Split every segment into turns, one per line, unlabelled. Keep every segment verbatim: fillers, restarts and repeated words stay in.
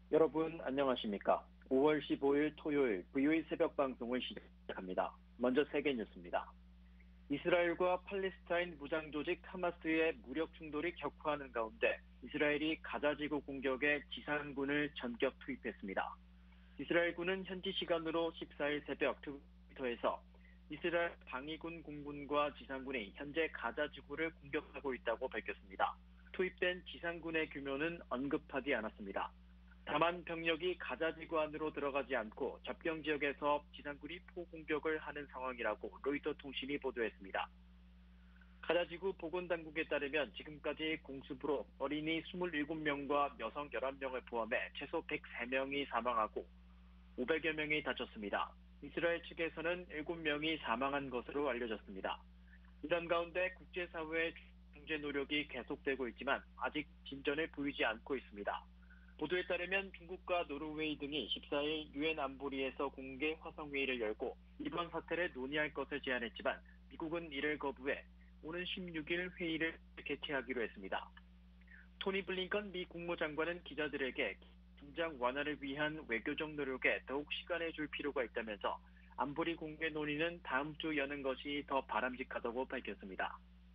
여러분 안녕하십니까? 오월 십오일 토요일 브이오이 새벽 방송을 시작합니다. 먼저 세계 뉴스입니다. 이스라엘과 팔레스타인 무장조직 하마스의 무력 충돌이 격화하는 가운데 이스라엘이 가자지구 공격에 지상군을 전격 투입했습니다. 이스라엘군은 현지 시간으로 십사일 새벽 트위터에서 이스라엘 방위군 공군과 지상군이 현재 가자지구를 공격하고 있다고 밝혔습니다. 투입된 지상군의 규모는 언급하지 않았습니다. 다만 병력이 가자지구 안으로 들어가지 않고 접경 지역에서 지상군이 포공격을 하는 상황이라고 로이터 통신이 보도했습니다. 가자지구 보건당국에 따르면 지금까지 공습으로 어린이 이십칠 명과 여성 열한 명을 포함해 최소 백삼 명이 사망하고 오백여 명이 다쳤습니다. 이스라엘 측에서는 일곱 명이 사망한 것으로 알려졌습니다. 이런 가운데 국제사회의 중재 노력이 계속되고 있지만 아직 진전을 보이지 않고 있습니다. 보도에 따르면 중국과 노르웨이 등이 십사일 유엔 안보리에서 공개 화상회의를 열고 이번 사태를 논의할 것을 제안했지만 미국은 이를 거부해 오는 십육일 회의를 개최하기로 했습니다. 토니 블링컨 미 국무장관은 기자들에게 긴장 완화를 위한 외교적 노력에 더욱 시간을 줄 필요가 있다면서 안보리 공개 논의는 다음 주 여는 것이 더 바람직하다고 밝혔습니다.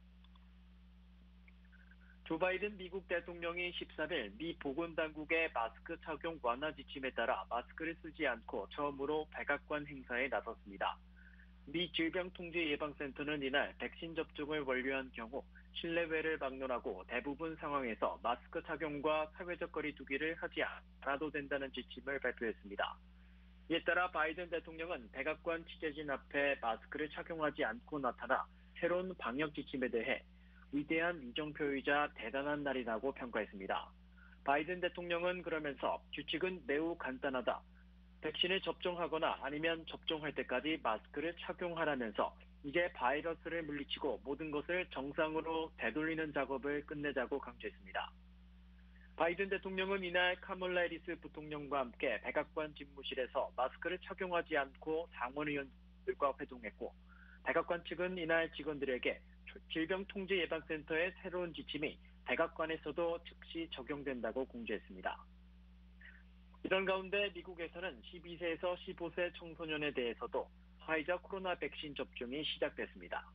조 바이든 미국 대통령이 십삼일 미 보건당국의 마스크 착용 완화 지침에 따라 마스크를 쓰지 않고 처음으로 백악관 행사에 나섰습니다. 미 질병통제예방센터는 이날 백신 접종을 완료한 경우 실내외를 방문하고 대부분 상황에서 마스크 착용과 사회적 거리 두기를 하지 않아도 된다는 지침을 발표했습니다. 이에 따라 바이든 대통령은 백악관 취재진 앞에 마스크를 착용하지 않고 나타나 새로운 방역 지침에 대해 위대한 위정표이자 대단한 날이라고 평가했습니다. 바이든 대통령은 그러면서 규칙은 매우 간단하다. 백신을 접종하거나 아니면 접종할 때까지 마스크를 착용하라면서 이제 바이러스를 물리치고 모든 것을 정상으로 되돌리는 작업을 끝내자고 강조했습니다. 바이든 대통령은 이날 카멀라 해리스 부통령과 함께 백악관 집무실에서 마스크를 착용하지 않고 상원의원들과 회동했고 백악관 측은 이날 직원들에게 질병통제예방센터의 새로운 지침이 백악관에서도 즉시 적용된다고 공지했습니다. 이런 가운데 미국에서는 십이세에서 십오세 청소년에 대해서도 화이자 코로나 백신 접종이 시작됐습니다.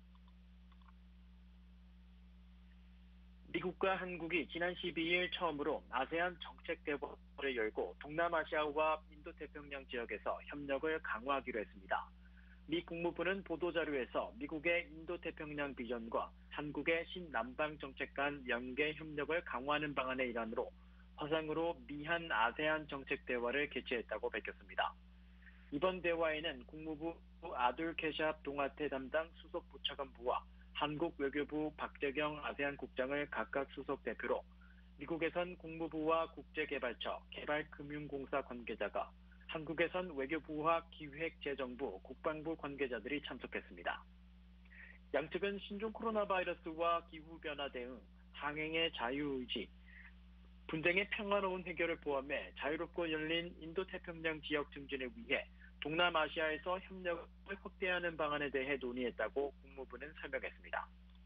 미국과 한국이 지난 십이일 처음으로 아세안 정책 대화를 열고 동남아시아와 인도태평양 지역에서 협력을 강화하기로 했습니다. 미 국무부는 보도자료에서 미국의 인도태평양 비전과 한국의 신남방 정책 간 연계 협력을 강화하는 방안의 일환으로 화상으로 미한 아세안 정책 대화를 개최했다고 밝혔습니다. 이번 대화에는 국무부 아둘 캐샵 동아태 담당 수석 부차관부와 한국 외교부 박재경 아세안 국장을 각각 수석 대표로 미국에선 국무부와 국제개발처, 개발금융공사 관계자가 한국에선 외교부와 기획재정부, 국방부 관계자들이 참석했습니다. 양측은 신종 코로나 바이러스와 기후변화 대응, 항행의 자유의지, 분쟁의 평화로운 해결을 포함해 자유롭고 열린 인도태평양 지역 증진을 위해 동남아시아에서 협력을 확대하는 방안에 대해 논의했다고 국무부는 설명했습니다.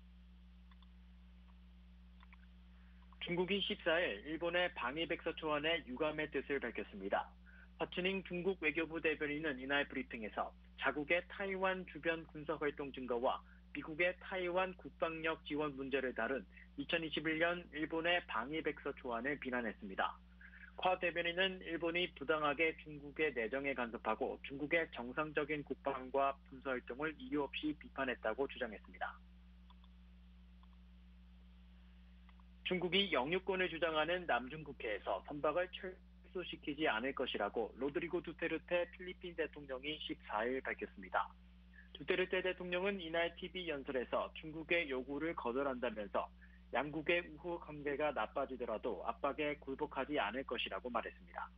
중국이 십사일 일본의 방위백서 초안에 유감의 뜻을 밝혔습니다. 화춘잉 중국 외교부 대변인은 이날 브리핑에서 자국의 타이완 주변 군사활동 증가와 미국의 타이완 국방력 지원 문제를 다룬 이천이십일년 일본의 방위백서 초안을 비난했습니다. 화 대변인은 일본이 부당하게 중국의 내정에 간섭하고 중국의 정상적인 국방과 군사활동을 이유 없이 비판했다고 주장했습니다. 중국이 영유권을 주장하는 남중 국해에서 선박을 철수시키지 않을 것이라고 로드리고 두테르테 필리핀 대통령이 십사일 밝혔습니다. 두테르테 대통령은 이날 티비 연설에서 중국의 요구를 거절한다면서 양국의 우호 관계가 나빠지더라도 압박에 굴복하지 않을 것이라고 말했습니다.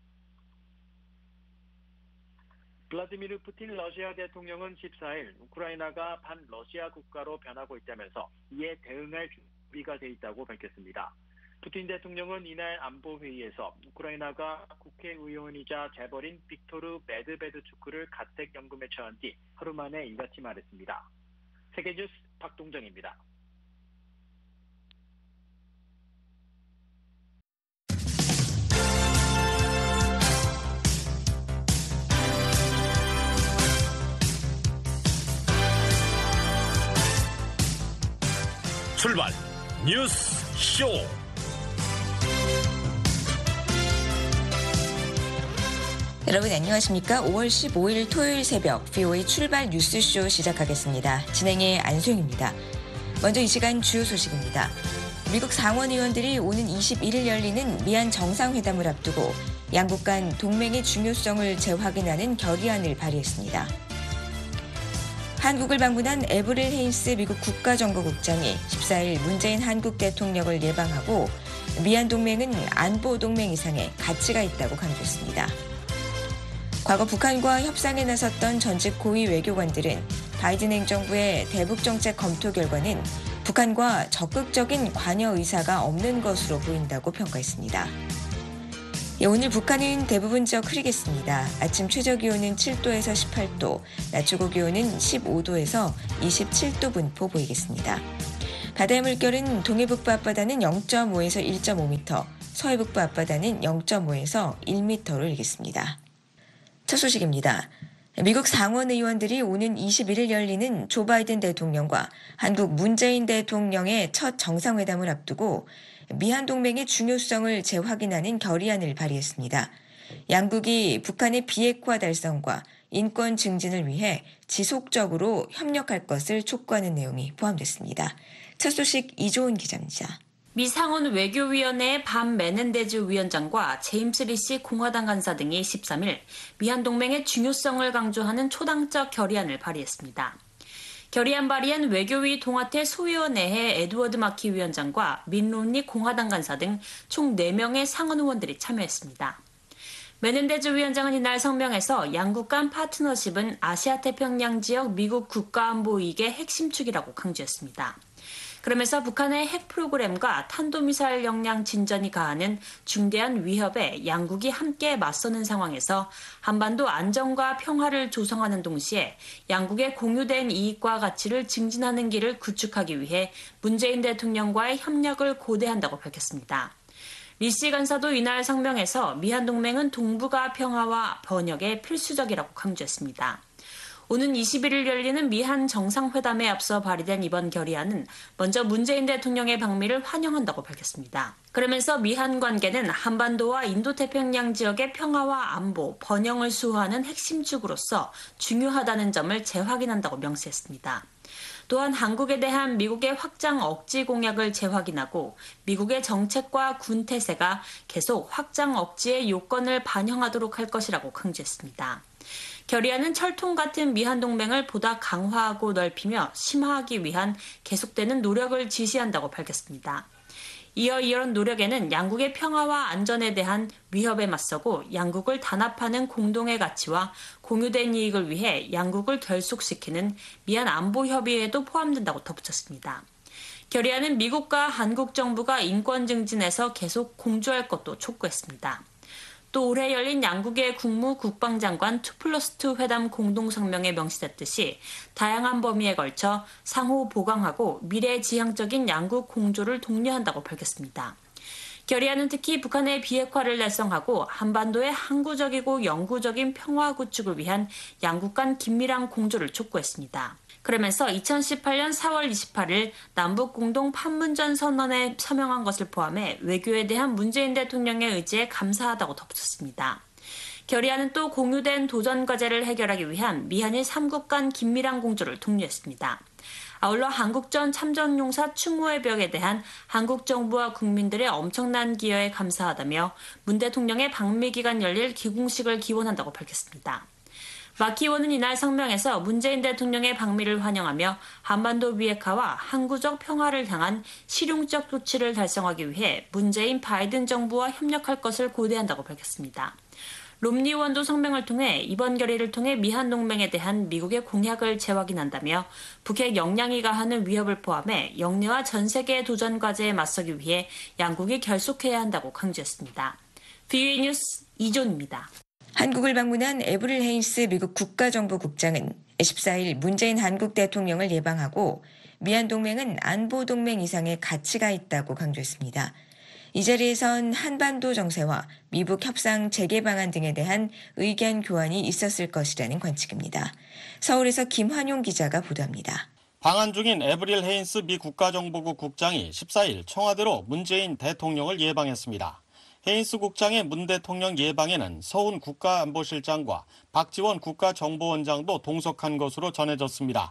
블라디미르 푸틴 러시아 대통령은 십사일 우크라이나가 반러시아 국가로 변하고 있다면서 이에 대응할 준비가 돼 있다고 밝혔습니다. 푸틴 대통령은 이날 안보회의에서 우크라이나가 국회의원이자 재벌인 빅토르 메드베드추크를 가택 연금에 처한 뒤 하루 만에 이같이 말했습니다. 세계뉴스 박동정입니다.
출발 뉴스 쇼.
여러분 안녕하십니까? 오월 십오일 토요일 새벽 브이오에이 출발 뉴스쇼 시작하겠습니다. 진행의 안소영입니다. 먼저 이 시간 주요 소식입니다. 미국 상원 의원들이 오는 이십일일 열리는 미한 정상회담을 앞두고 양국 간 동맹의 중요성을 재확인하는 결의안을 발의했습니다. 한국을 방문한 에브릴 헤인스 미국 국가정보국장이 십사일 문재인 한국 대통령을 예방하고 미한 동맹은 안보 동맹 이상의 가치가 있다고 강조했습니다. 과거 북한과 협상에 나섰던 전직 고위 외교관들은 바이든 행정부의 대북 정책 검토 결과는 북한과 적극적인 관여 의사가 없는 것으로 보인다고 평가했습니다. 예, 오늘 북한은 대부분 지역 흐리겠습니다. 아침 최저 기온은 칠도에서 십팔도, 낮 최고 기온은 십오도에서 이십칠도 분포 보이겠습니다. 바다의 물결은 동해북부 앞바다는 영점오에서 일점오 미터, 서해북부 앞바다는 영점오에서 일 미터로 일겠습니다. 첫 소식입니다. 미국 상원 의원들이 오는 이십일일 열리는 조 바이든 대통령과 한국 문재인 대통령의 첫 정상회담을 앞두고 미한 동맹의 중요성을 재확인하는 결의안을 발의했습니다. 양국이 북한의 비핵화 달성과 인권 증진을 위해 지속적으로 협력할 것을 촉구하는 내용이 포함됐습니다. 첫 소식 이조은 기자입니다.
미 상원 외교위원회의 반 메넨데즈 위원장과 제임스 리시 공화당 간사 등이 십삼일 미한 동맹의 중요성을 강조하는 초당적 결의안을 발의했습니다. 결의안 발의엔 외교위 동아태 소위원회의 에드워드 마키 위원장과 민 롬니 공화당 간사 등 총 네 명의 상원 의원들이 참여했습니다. 메넨데즈 위원장은 이날 성명에서 양국 간 파트너십은 아시아 태평양 지역 미국 국가안보 이익의 핵심 축이라고 강조했습니다. 그러면서 북한의 핵 프로그램과 탄도미사일 역량 진전이 가하는 중대한 위협에 양국이 함께 맞서는 상황에서 한반도 안정과 평화를 조성하는 동시에 양국의 공유된 이익과 가치를 증진하는 길을 구축하기 위해 문재인 대통령과의 협력을 고대한다고 밝혔습니다. 리시 간사도 이날 성명에서 미한 동맹은 동북아 평화와 번영에 필수적이라고 강조했습니다. 오는 이십일일 열리는 미한 정상회담에 앞서 발의된 이번 결의안은 먼저 문재인 대통령의 방미를 환영한다고 밝혔습니다. 그러면서 미한 관계는 한반도와 인도태평양 지역의 평화와 안보, 번영을 수호하는 핵심 축으로서 중요하다는 점을 재확인한다고 명시했습니다. 또한 한국에 대한 미국의 확장 억지 공약을 재확인하고 미국의 정책과 군 태세가 계속 확장 억지의 요건을 반영하도록 할 것이라고 강조했습니다. 결의안은 철통 같은 미한 동맹을 보다 강화하고 넓히며 심화하기 위한 계속되는 노력을 지시한다고 밝혔습니다. 이어 이런 노력에는 양국의 평화와 안전에 대한 위협에 맞서고 양국을 단합하는 공동의 가치와 공유된 이익을 위해 양국을 결속시키는 미한 안보협의회도 포함된다고 덧붙였습니다. 결의안은 미국과 한국 정부가 인권 증진에서 계속 공조할 것도 촉구했습니다. 또 올해 열린 양국의 국무 국방장관 투 플러스 투 회담 공동성명에 명시됐듯이 다양한 범위에 걸쳐 상호 보강하고 미래지향적인 양국 공조를 독려한다고 밝혔습니다. 결의안은 특히 북한의 비핵화를 달성하고 한반도의 항구적이고 영구적인 평화 구축을 위한 양국 간 긴밀한 공조를 촉구했습니다. 그러면서 이천십팔년 사월 이십팔일 남북 공동 판문점 선언에 서명한 것을 포함해 외교에 대한 문재인 대통령의 의지에 감사하다고 덧붙였습니다. 결의안은 또 공유된 도전 과제를 해결하기 위한 미한일 삼국 간 긴밀한 공조를 독려했습니다. 아울러 한국전 참전용사 추모의 벽에 대한 한국 정부와 국민들의 엄청난 기여에 감사하다며 문 대통령의 방미 기간 열릴 기공식을 기원한다고 밝혔습니다. 마키 의원은 이날 성명에서 문재인 대통령의 방미를 환영하며 한반도 비핵화와 항구적 평화를 향한 실용적 조치를 달성하기 위해 문재인 바이든 정부와 협력할 것을 고대한다고 밝혔습니다. 롬니 의원도 성명을 통해 이번 결의를 통해 미한 동맹에 대한 미국의 공약을 재확인한다며 북핵 역량이 가하는 위협을 포함해 영내와 전 세계의 도전 과제에 맞서기 위해 양국이 결속해야 한다고 강조했습니다. 브이오에이 뉴스 이존입니다.
한국을 방문한 에브릴 헤인스 미국 국가정보국장은 십사일 문재인 한국 대통령을 예방하고 미한 동맹은 안보 동맹 이상의 가치가 있다고 강조했습니다. 이 자리에선 한반도 정세와 미북 협상 재개 방안 등에 대한 의견 교환이 있었을 것이라는 관측입니다. 서울에서 김환용 기자가 보도합니다.
방한 중인 에브릴 헤인스 미 국가정보국 국장이 십사일 청와대로 문재인 대통령을 예방했습니다. 헤인스 국장의 문 대통령 예방에는 서훈 국가안보실장과 박지원 국가정보원장도 동석한 것으로 전해졌습니다.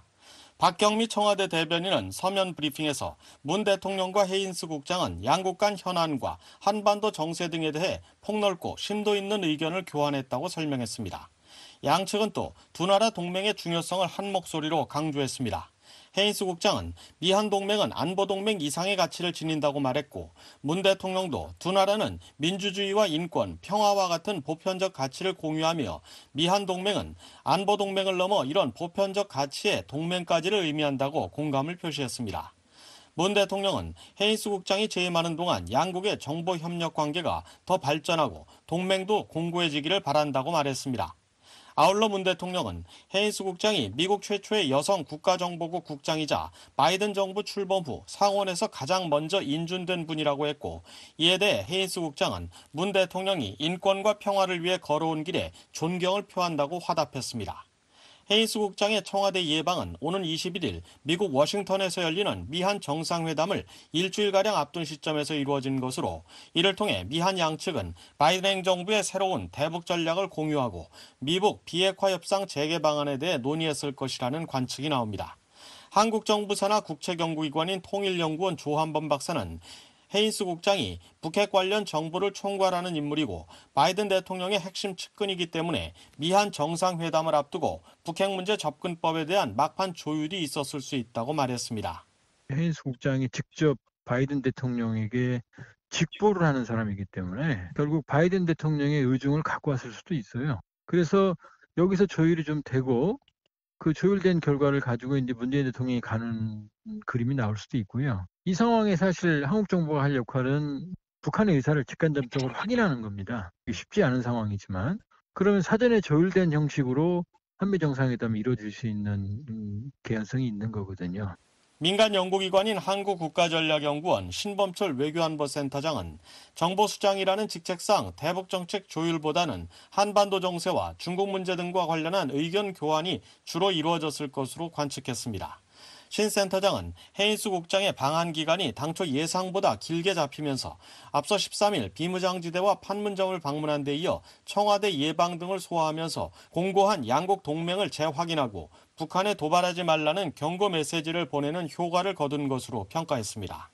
박경미 청와대 대변인은 서면 브리핑에서 문 대통령과 헤인스 국장은 양국 간 현안과 한반도 정세 등에 대해 폭넓고 심도 있는 의견을 교환했다고 설명했습니다. 양측은 또 두 나라 동맹의 중요성을 한 목소리로 강조했습니다. 헤인스 국장은 미한 동맹은 안보 동맹 이상의 가치를 지닌다고 말했고, 문 대통령도 두 나라는 민주주의와 인권, 평화와 같은 보편적 가치를 공유하며 미한 동맹은 안보 동맹을 넘어 이런 보편적 가치의 동맹까지를 의미한다고 공감을 표시했습니다. 문 대통령은 헤인스 국장이 재임하는 동안 양국의 정보 협력 관계가 더 발전하고 동맹도 공고해지기를 바란다고 말했습니다. 아울러 문 대통령은 헤인스 국장이 미국 최초의 여성 국가정보국 국장이자 바이든 정부 출범 후 상원에서 가장 먼저 인준된 분이라고 했고, 이에 대해 헤인스 국장은 문 대통령이 인권과 평화를 위해 걸어온 길에 존경을 표한다고 화답했습니다. 헤인스 국장의 청와대 예방은 오는 이십일일 미국 워싱턴에서 열리는 미한 정상회담을 일주일가량 앞둔 시점에서 이루어진 것으로, 이를 통해 미한 양측은 바이든 행정부의 새로운 대북 전략을 공유하고 미북 비핵화 협상 재개 방안에 대해 논의했을 것이라는 관측이 나옵니다. 한국 정부 산하 국책연구기관인 통일연구원 조한범 박사는 헤인스 국장이 북핵 관련 정보를 총괄하는 인물이고 바이든 대통령의 핵심 측근이기 때문에 미한 정상회담을 앞두고 북핵 문제 접근법에 대한 막판 조율이 있었을 수 있다고 말했습니다.
헤인스 국장이 직접 바이든 대통령에게 직보를 하는 사람이기 때문에 결국 바이든 대통령의 의중을 갖고 왔을 수도 있어요. 그래서 여기서 조율이 좀 되고 그 조율된 결과를 가지고 이제 문재인 대통령이 가는 그림이 나올 수도 있고요. 이 상황에 사실 한국 정부가 할 역할은 북한의 의사를 직간접적으로 확인하는 겁니다. 쉽지 않은 상황이지만, 그러면 사전에 조율된 형식으로 한미 정상회담이 이루어질 수 있는 음, 개연성이 있는 거거든요.
민간 연구기관인 한국국가전략연구원 신범철 외교안보센터장은 정보수장이라는 직책상 대북정책 조율보다는 한반도 정세와 중국 문제 등과 관련한 의견 교환이 주로 이루어졌을 것으로 관측했습니다. 신 센터장은 헤인스 국장의 방한 기간이 당초 예상보다 길게 잡히면서 앞서 십삼일 비무장지대와 판문점을 방문한 데 이어 청와대 예방 등을 소화하면서 공고한 양국 동맹을 재확인하고 북한에 도발하지 말라는 경고 메시지를 보내는 효과를 거둔 것으로 평가했습니다.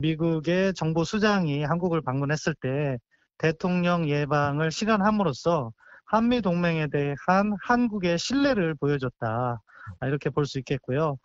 미국의 정보수장이 한국을 방문했을 때 대통령 예방을 실현함으로써 한미 동맹에 대한 한국의 신뢰를 보여줬다. 이렇게 볼 수 있겠고요.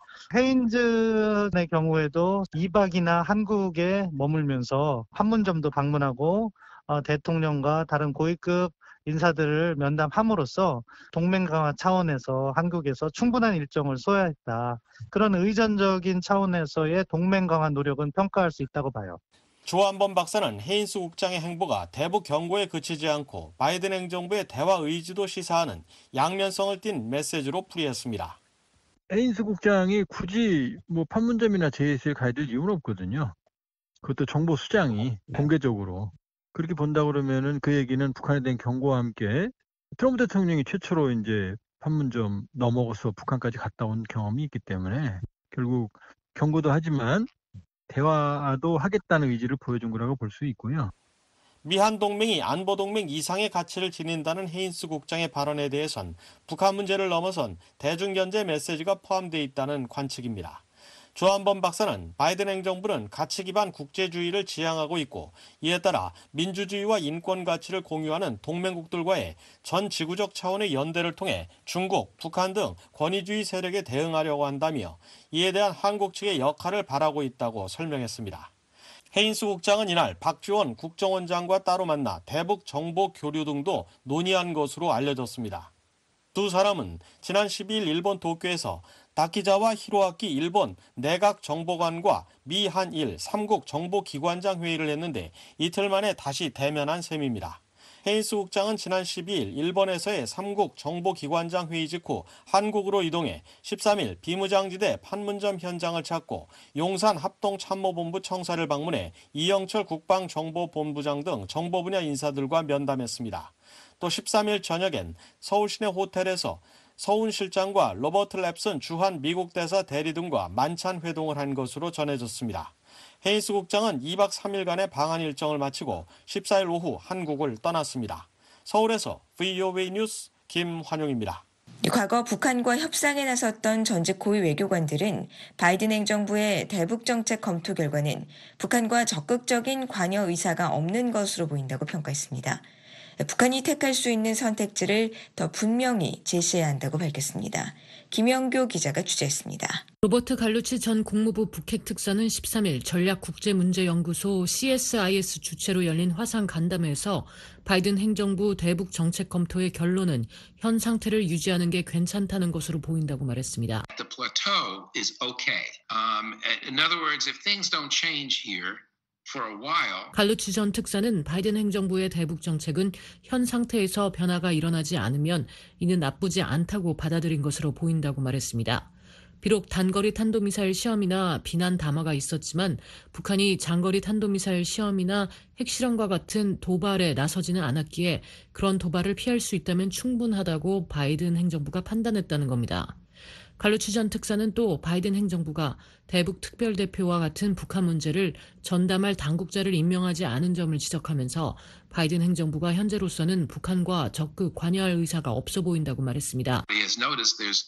헤인즈의 경우에도 이박이나 한국에 머물면서 판문점도 방문하고 어, 대통령과 다른 고위급 인사들을 면담함으로써 동맹 강화 차원에서 한국에서 충분한 일정을 소화했다. 그런 의전적인 차원에서의 동맹 강화 노력은 평가할 수 있다고 봐요.
조한범 박사는 헤인스 국장의 행보가 대북 경고에 그치지 않고 바이든 행정부의 대화 의지도 시사하는 양면성을 띤 메시지로 풀이했습니다.
헤인스 국장이 굳이 뭐 판문점이나 제이에스에 가야 될 이유는 없거든요. 그것도 정보 수장이 공개적으로 그렇게 본다 그러면은 그 얘기는 북한에 대한 경고와 함께 트럼프 대통령이 최초로 이제 판문점 넘어가서 북한까지 갔다 온 경험이 있기 때문에 결국 경고도 하지만 대화도 하겠다는 의지를 보여준 거라고 볼 수 있고요.
미한 동맹이 안보 동맹 이상의 가치를 지닌다는 헤인스 국장의 발언에 대해선 북한 문제를 넘어선 대중견제 메시지가 포함되어 있다는 관측입니다. 조한범 박사는 바이든 행정부는 가치 기반 국제주의를 지향하고 있고, 이에 따라 민주주의와 인권 가치를 공유하는 동맹국들과의 전 지구적 차원의 연대를 통해 중국, 북한 등 권위주의 세력에 대응하려고 한다며 이에 대한 한국 측의 역할을 바라고 있다고 설명했습니다. 헤인스 국장은 이날 박지원 국정원장과 따로 만나 대북 정보 교류 등도 논의한 것으로 알려졌습니다. 두 사람은 지난 십이일 일본 도쿄에서 다키자와 히로아키 일본 내각정보관과 미한일 삼국 정보기관장 회의를 했는데 이틀 만에 다시 대면한 셈입니다. 헤인스 국장은 지난 십이일 일본에서의 삼국 정보기관장 회의 직후 한국으로 이동해 십삼일 비무장지대 판문점 현장을 찾고 용산 합동참모본부 청사를 방문해 이영철 국방정보본부장 등 정보 분야 인사들과 면담했습니다. 또 십삼일 저녁엔 서울 시내 호텔에서 서훈 실장과 로버트 랩슨 주한 미국 대사 대리 등과 만찬 회동을 한 것으로 전해졌습니다. 헤인스 국장은 이 박 삼 일간의 방한 일정을 마치고 십사 일 오후 한국을 떠났습니다. 서울에서 브이오에이 뉴스 김환용입니다.
과거 북한과 협상에 나섰던 전직 고위 외교관들은 바이든 행정부의 대북 정책 검토 결과는 북한과 적극적인 관여 의사가 없는 것으로 보인다고 평가했습니다. 북한이 택할 수 있는 선택지를 더 분명히 제시해야 한다고 밝혔습니다. 김영교 기자가 취재했습니다.
로버트 갈루치 전 국무부 북핵 특사는 십삼 일 전략국제문제연구소 씨에스아이에스 주최로 열린 화상 간담회에서 바이든 행정부 대북 정책 검토의 결론은 현 상태를 유지하는 게 괜찮다는 것으로 보인다고 말했습니다.
The plateau is okay. Um, in other words, if things don't change here,
갈루치 전 특사는 바이든 행정부의 대북 정책은 현 상태에서 변화가 일어나지 않으면 이는 나쁘지 않다고 받아들인 것으로 보인다고 말했습니다. 비록 단거리 탄도미사일 시험이나 비난 담화가 있었지만 북한이 장거리 탄도미사일 시험이나 핵실험과 같은 도발에 나서지는 않았기에 그런 도발을 피할 수 있다면 충분하다고 바이든 행정부가 판단했다는 겁니다. 갈루치 전 특사는 또 바이든 행정부가 대북 특별대표와 같은 북한 문제를 전담할 당국자를 임명하지 않은 점을 지적하면서 바이든 행정부가 현재로서는 북한과 적극 관여할 의사가 없어 보인다고 말했습니다.
He has noticed there's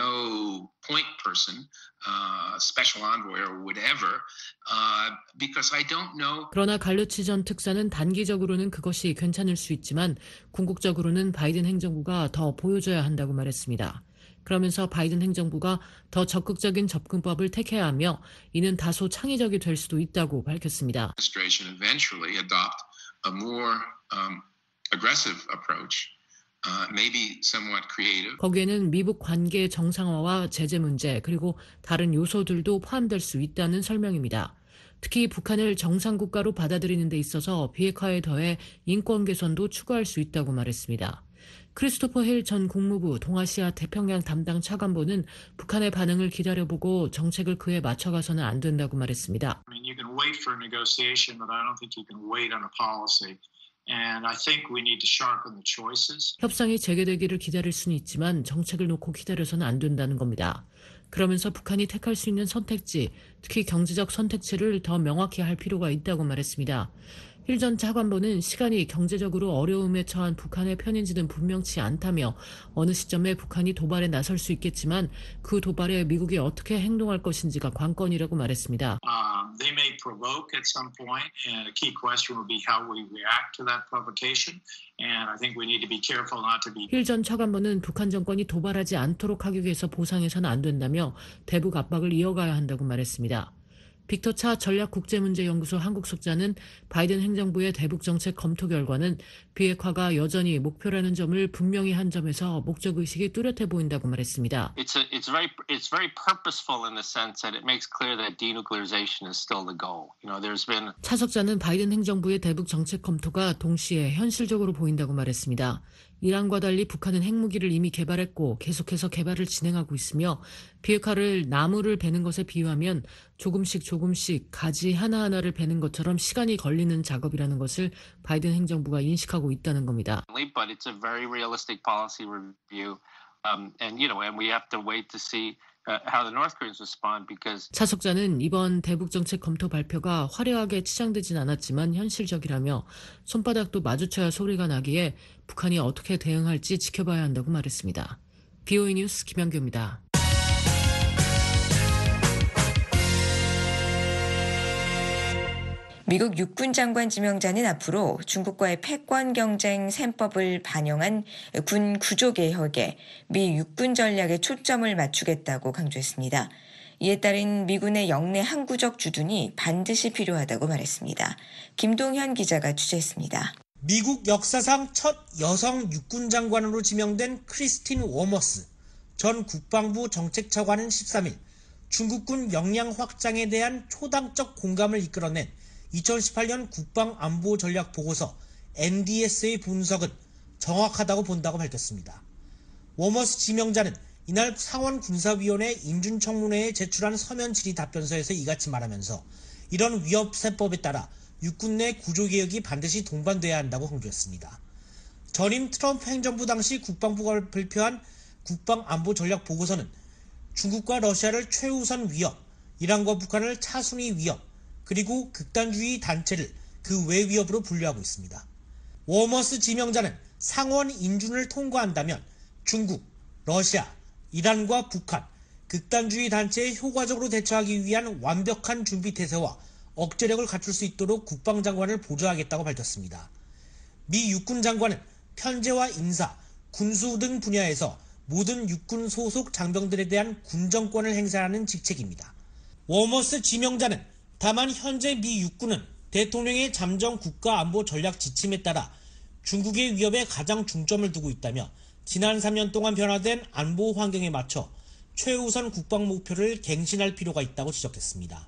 no point person, uh, special envoy or whatever, uh, because I don't know.
그러나 갈루치 전 특사는 단기적으로는 그것이 괜찮을 수 있지만 궁극적으로는 바이든 행정부가 더 보여줘야 한다고 말했습니다. 그러면서 바이든 행정부가 더 적극적인 접근법을 택해야 하며 이는 다소 창의적이 될 수도 있다고 밝혔습니다.
Administration eventually adopt a more um, aggressive approach, uh, maybe somewhat creative.
거기에는 미북 관계 정상화와 제재 문제 그리고 다른 요소들도 포함될 수 있다는 설명입니다. 특히 북한을 정상국가로 받아들이는 데 있어서 비핵화에 더해 인권 개선도 추구할 수 있다고 말했습니다. 크리스토퍼 힐 전 국무부 동아시아 태평양 담당 차관보는 북한의 반응을 기다려보고 정책을 그에 맞춰가서는 안 된다고 말했습니다.
I mean, you can wait for a negotiation, but I don't think you can wait on a policy. And I think we need to sharpen the choices.
협상이 재개되기를 기다릴 수는 있지만 정책을 놓고 기다려서는 안 된다는 겁니다. 그러면서 북한이 택할 수 있는 선택지, 특히 경제적 선택지를 더 명확히 할 필요가 있다고 말했습니다. 힐 전 차관보는 시간이 경제적으로 어려움에 처한 북한의 편인지는 분명치 않다며 어느 시점에 북한이 도발에 나설 수 있겠지만 그 도발에 미국이 어떻게 행동할 것인지가 관건이라고 말했습니다.
Um, they may provoke at some point, and a key question will be how we react to that provocation. And I think we need to be careful not to be.
힐 전 차관보는 북한 정권이 도발하지 않도록 하기 위해서 보상해서는 안 된다며 대북 압박을 이어가야 한다고 말했습니다. 빅터 차 전략국제문제연구소 한국숙자는 바이든 행정부의 대북 정책 검토 결과는 비핵화가 여전히 목표라는 점을 분명히 한 점에서 목적의식이 뚜렷해 보인다고 말했습니다.
It's a, it's very it's very purposeful in the sense that it makes clear that denuclearization is still the goal. You know, there's been
차석자는 바이든 행정부의 대북 정책 검토가 동시에 현실적으로 보인다고 말했습니다. 이란과 달리 북한은 핵무기를 이미 개발했고 계속해서 개발을 진행하고 있으며 비핵화를 나무를 베는 것에 비유하면 조금씩 조금씩 가지 하나하나를 베는 것처럼 시간이 걸리는 작업이라는 것을 바이든 행정부가 인식하고 있다는 겁니다.
but it's a very realistic policy review, um, and you know, and we have to wait to see how the North Koreans respond because.
차석자는 이번 대북 정책 검토 발표가 화려하게 치장되진 않았지만 현실적이라며 손바닥도 마주쳐야 소리가 나기에 북한이 어떻게 대응할지 지켜봐야 한다고 말했습니다. 브이오에이 뉴스 김영규입니다.
미국 육군 장관 지명자는 앞으로 중국과의 패권 경쟁 셈법을 반영한 군 구조 개혁에 미 육군 전략에 초점을 맞추겠다고 강조했습니다. 이에 따른 미군의 영내 항구적 주둔이 반드시 필요하다고 말했습니다. 김동현 기자가 취재했습니다.
미국 역사상 첫 여성 육군 장관으로 지명된 크리스틴 워머스 전 국방부 정책차관은 십삼 일 중국군 역량 확장에 대한 초당적 공감을 이끌어낸 이천십팔 년 국방안보전략보고서 엔디에스의 분석은 정확하다고 본다고 밝혔습니다. 워머스 지명자는 이날 상원군사위원회 인준청문회에 제출한 서면 질의 답변서에서 이같이 말하면서 이런 위협세법에 따라 육군 내 구조개혁이 반드시 동반돼야 한다고 강조했습니다. 전임 트럼프 행정부 당시 국방부가 발표한 국방안보 전략 보고서는 중국과 러시아를 최우선 위협, 이란과 북한을 차순위 위협, 그리고 극단주의 단체를 그 외 위협으로 분류하고 있습니다. 워머스 지명자는 상원 인준을 통과한다면 중국, 러시아, 이란과 북한, 극단주의 단체에 효과적으로 대처하기 위한 완벽한 준비태세와 억제력을 갖출 수 있도록 국방장관을 보좌하겠다고 밝혔습니다. 미 육군 장관은 편제와 인사, 군수 등 분야에서 모든 육군 소속 장병들에 대한 군정권을 행사하는 직책입니다. 워머스 지명자는 다만 현재 미 육군은 대통령의 잠정 국가안보 전략 지침에 따라 중국의 위협에 가장 중점을 두고 있다며 지난 삼 년 동안 변화된 안보 환경에 맞춰 최우선 국방 목표를 갱신할 필요가 있다고 지적했습니다.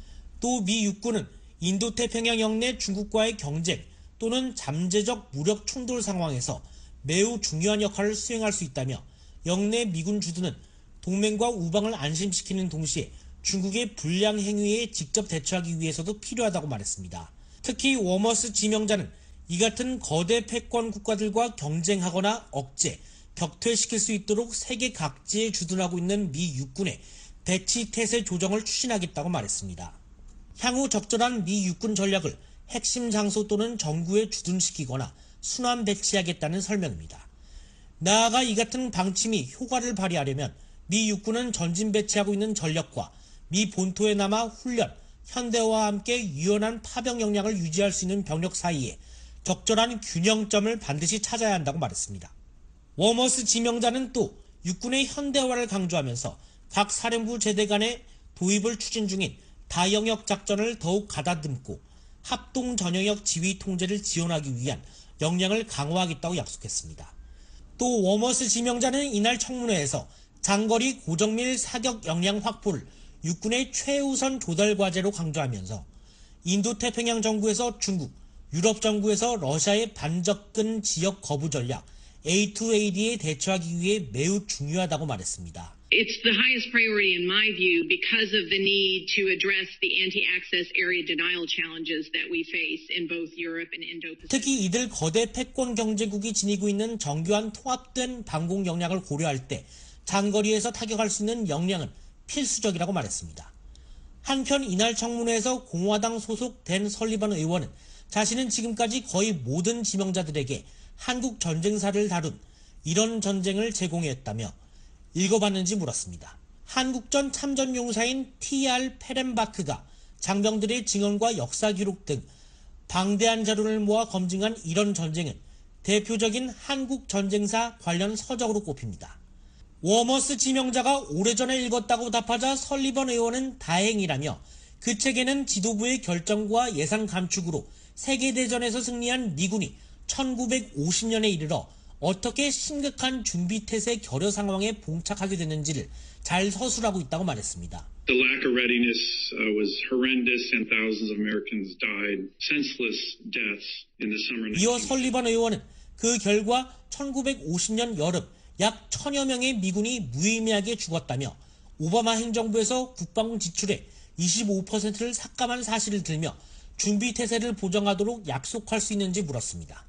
또 미 육군은 인도태평양 영내 중국과의 경쟁 또는 잠재적 무력 충돌 상황에서 매우 중요한 역할을 수행할 수 있다며 영내 미군 주둔은 동맹과 우방을 안심시키는 동시에 중국의 불량 행위에 직접 대처하기 위해서도 필요하다고 말했습니다. 특히 워머스 지명자는 이 같은 거대 패권 국가들과 경쟁하거나 억제, 격퇴시킬 수 있도록 세계 각지에 주둔하고 있는 미 육군의 배치 태세 조정을 추진하겠다고 말했습니다. 향후 적절한 미 육군 전략을 핵심 장소 또는 정구에 주둔시키거나 순환 배치하겠다는 설명입니다. 나아가 이 같은 방침이 효과를 발휘하려면 미 육군은 전진 배치하고 있는 전력과 미 본토에 남아 훈련, 현대화와 함께 유연한 파병 역량을 유지할 수 있는 병력 사이에 적절한 균형점을 반드시 찾아야 한다고 말했습니다. 워머스 지명자는 또 육군의 현대화를 강조하면서 각 사령부 제대 간의 도입을 추진 중인 다영역 작전을 더욱 가다듬고 합동 전영역 지휘 통제를 지원하기 위한 역량을 강화하겠다고 약속했습니다. 또 워머스 지명자는 이날 청문회에서 장거리 고정밀 사격 역량 확보를 육군의 최우선 조달 과제로 강조하면서 인도태평양 정구에서 중국, 유럽 정구에서 러시아의 반접근 지역 거부 전략 에이 투 에이 디에 대처하기 위해 매우 중요하다고 말했습니다.
It's the highest priority in my view because of the need to address the anti-access area denial challenges that we face in both Europe and Indo-Pacific.
특히 이들 거대 패권 경제국이 지니고 있는 정교한 통합된 방공 역량을 고려할 때 장거리에서 타격할 수 있는 역량은 필수적이라고 말했습니다. 한편 이날 청문회에서 공화당 소속 댄 설리번 의원은 자신은 지금까지 거의 모든 지명자들에게 한국 전쟁사를 다룬 이런 전쟁을 제공했다며 읽어봤는지 물었습니다. 한국전 참전용사인 티 알 페렌바크가 장병들의 증언과 역사 기록 등 방대한 자료를 모아 검증한 이런 전쟁은 대표적인 한국 전쟁사 관련 서적으로 꼽힙니다. 워머스 지명자가 오래전에 읽었다고 답하자 설리번 의원은 다행이라며 그 책에는 지도부의 결정과 예산 감축으로 세계대전에서 승리한 미군이 천구백오십 년에 이르러 어떻게 심각한 준비태세 결여 상황에 봉착하게 됐는지를 잘 서술하고 있다고 말했습니다.
The lack of readiness uh, was horrendous and thousands of Americans died senseless deaths in the summer.
이어 설리번 의원은 그 결과 천구백오십 년 여름 약 천여 명의 미군이 무의미하게 죽었다며 오바마 행정부에서 국방부 지출의 이십오 퍼센트를 삭감한 사실을 들며 준비태세를 보장하도록 약속할 수 있는지 물었습니다.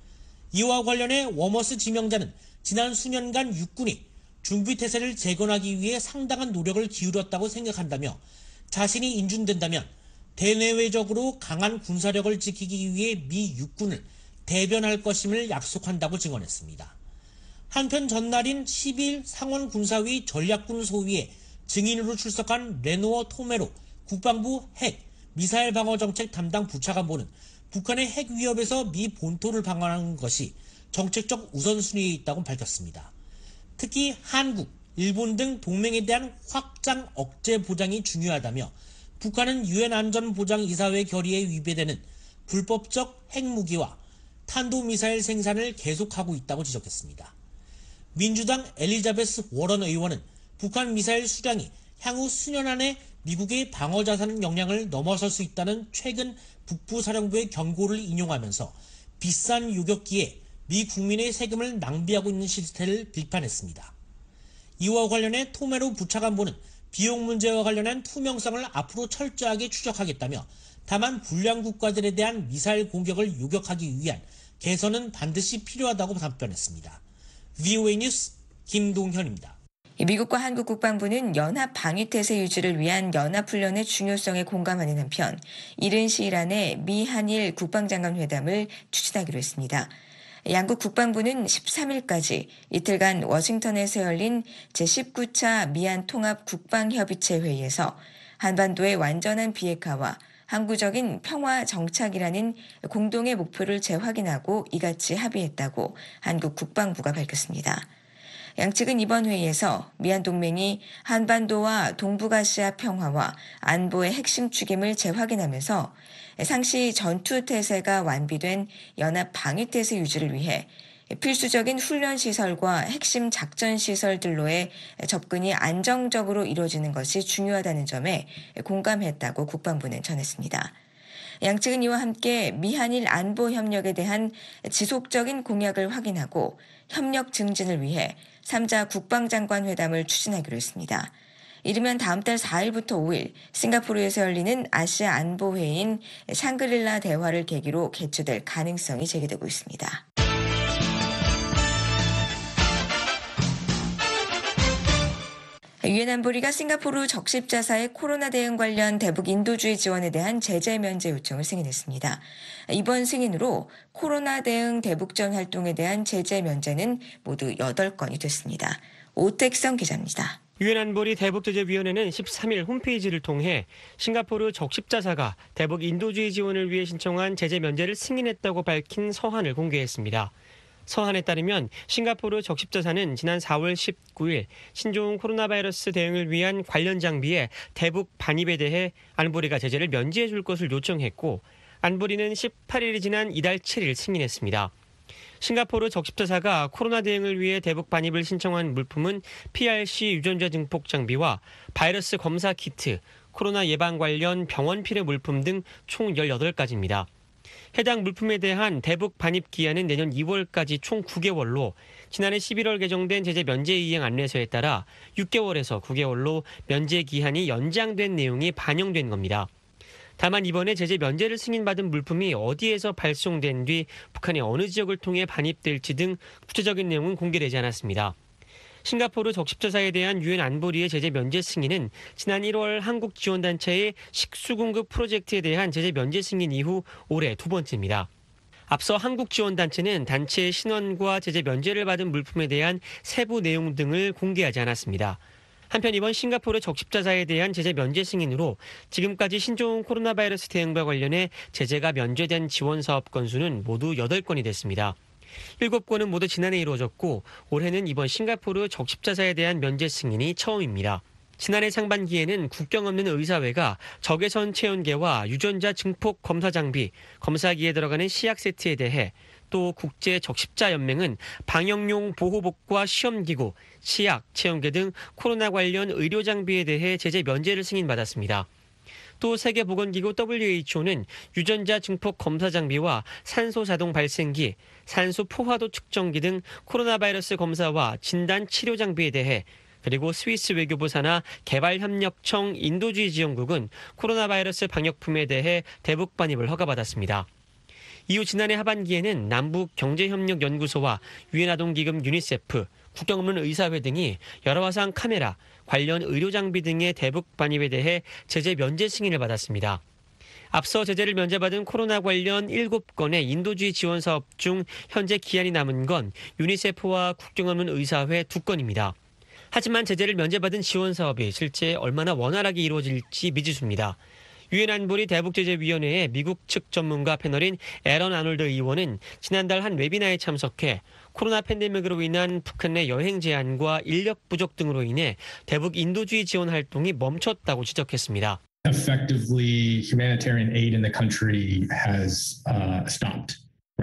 이와 관련해 워머스 지명자는 지난 수년간 육군이 준비태세를 재건하기 위해 상당한 노력을 기울였다고 생각한다며 자신이 인준된다면 대내외적으로 강한 군사력을 지키기 위해 미 육군을 대변할 것임을 약속한다고 증언했습니다. 한편 전날인 십이 일 상원 군사위 전략군 소위에 증인으로 출석한 레노어 토메로 국방부 핵, 미사일 방어 정책 담당 부차관보는 북한의 핵 위협에서 미 본토를 방어하는 것이 정책적 우선순위에 있다고 밝혔습니다. 특히 한국, 일본 등 동맹에 대한 확장 억제 보장이 중요하다며 북한은 유엔 안전보장이사회 결의에 위배되는 불법적 핵무기와 탄도미사일 생산을 계속하고 있다고 지적했습니다. 민주당 엘리자베스 워런 의원은 북한 미사일 수량이 향후 수년 안에 미국의 방어자산 역량을 넘어설 수 있다는 최근 북부사령부의 경고를 인용하면서 비싼 요격기에 미 국민의 세금을 낭비하고 있는 실태를 비판했습니다. 이와 관련해 토메로 부차관보는 비용 문제와 관련한 투명성을 앞으로 철저하게 추적하겠다며 다만 불량 국가들에 대한 미사일 공격을 요격하기 위한 개선은 반드시 필요하다고 답변했습니다. 브이오에이 뉴스 김동현입니다.
미국과 한국 국방부는 연합 방위태세 유지를 위한 연합훈련의 중요성에 공감하는 한편 이른 시일 안에 미 한일 국방장관 회담을 추진하기로 했습니다. 양국 국방부는 십삼 일까지 이틀간 워싱턴에서 열린 제십구 차 미한 통합 국방협의체 회의에서 한반도의 완전한 비핵화와 항구적인 평화 정착이라는 공동의 목표를 재확인하고 이같이 합의했다고 한국 국방부가 밝혔습니다. 양측은 이번 회의에서 미한 동맹이 한반도와 동북아시아 평화와 안보의 핵심 축임을 재확인하면서 상시 전투태세가 완비된 연합 방위태세 유지를 위해 필수적인 훈련시설과 핵심 작전시설들로의 접근이 안정적으로 이루어지는 것이 중요하다는 점에 공감했다고 국방부는 전했습니다. 양측은 이와 함께 미한일 안보 협력에 대한 지속적인 공약을 확인하고 협력 증진을 위해 삼 자 국방장관 회담을 추진하기로 했습니다. 이르면 다음 달 사 일부터 오 일 싱가포르에서 열리는 아시아 안보회의인 샹그릴라 대화를 계기로 개최될 가능성이 제기되고 있습니다. 유엔 안보리가 싱가포르 적십자사의 코로나 대응 관련 대북 인도주의 지원에 대한 제재 면제 요청을 승인했습니다. 이번 승인으로 코로나 대응 대북전 활동에 대한 제재 면제는 모두 여덟 건이 됐습니다. 오택성 기자입니다.
유엔 안보리 대북제재위원회는 십삼 일 홈페이지를 통해 싱가포르 적십자사가 대북 인도주의 지원을 위해 신청한 제재 면제를 승인했다고 밝힌 서한을 공개했습니다. 서한에 따르면 싱가포르 적십자사는 지난 사월 십구일 신종 코로나 바이러스 대응을 위한 관련 장비의 대북 반입에 대해 안보리가 제재를 면제해 줄 것을 요청했고 안보리는 십팔 일이 지난 이달 칠 일 승인했습니다. 싱가포르 적십자사가 코로나 대응을 위해 대북 반입을 신청한 물품은 피알씨 유전자 증폭 장비와 바이러스 검사 키트, 코로나 예방 관련 병원 필요 물품 등 총 열여덟 가지입니다. 해당 물품에 대한 대북 반입 기한은 내년 이월까지 총 구 개월로 지난해 십일월 개정된 제재 면제 이행 안내서에 따라 육 개월에서 구 개월로 면제 기한이 연장된 내용이 반영된 겁니다. 다만 이번에 제재 면제를 승인받은 물품이 어디에서 발송된 뒤 북한의 어느 지역을 통해 반입될지 등 구체적인 내용은 공개되지 않았습니다. 싱가포르 적십자사에 대한 유엔 안보리의 제재 면제 승인은 지난 일월 한국 지원단체의 식수 공급 프로젝트에 대한 제재 면제 승인 이후 올해 두 번째입니다. 앞서 한국 지원단체는 단체의 신원과 제재 면제를 받은 물품에 대한 세부 내용 등을 공개하지 않았습니다. 한편 이번 싱가포르 적십자사에 대한 제재 면제 승인으로 지금까지 신종 코로나 바이러스 대응과 관련해 제재가 면제된 지원 사업 건수는 모두 여덟 건이 됐습니다. 일곱 건은 모두 지난해 이루어졌고 올해는 이번 싱가포르 적십자사에 대한 면제 승인이 처음입니다. 지난해 상반기에는 국경 없는 의사회가 적외선 체온계와 유전자 증폭 검사 장비, 검사기에 들어가는 시약 세트에 대해 또 국제 적십자 연맹은 방역용 보호복과 시험기구, 시약, 체온계 등 코로나 관련 의료 장비에 대해 제재 면제를 승인받았습니다. 또 세계보건기구 더블유에이치오는 유전자 증폭 검사 장비와 산소 자동 발생기, 산소 포화도 측정기 등 코로나 바이러스 검사와 진단 치료 장비에 대해 그리고 스위스 외교부 산하 개발협력청 인도주의 지원국은 코로나 바이러스 방역품에 대해 대북 반입을 허가받았습니다. 이후 지난해 하반기에는 남북경제협력연구소와 유엔 아동기금 유니세프, 국경 없는 의사회 등이 열화상 카메라, 관련 의료장비 등의 대북 반입에 대해 제재 면제 승인을 받았습니다. 앞서 제재를 면제받은 코로나 관련 일곱 건의 인도주의 지원 사업 중 현재 기한이 남은 건 유니세프와 국경 없는 의사회 두 건입니다. 하지만 제재를 면제받은 지원 사업이 실제 얼마나 원활하게 이루어질지 미지수입니다. 유엔 안보리 대북제재위원회의 미국 측 전문가 패널인 에런 아놀드 의원은 지난달 한 웨비나에 참석해 코로나 팬데믹으로 인한 북한 내 여행 제한과 인력 부족 등으로 인해 대북 인도주의 지원 활동이 멈췄다고 지적했습니다.
Effectively, humanitarian aid in the country has uh, stopped.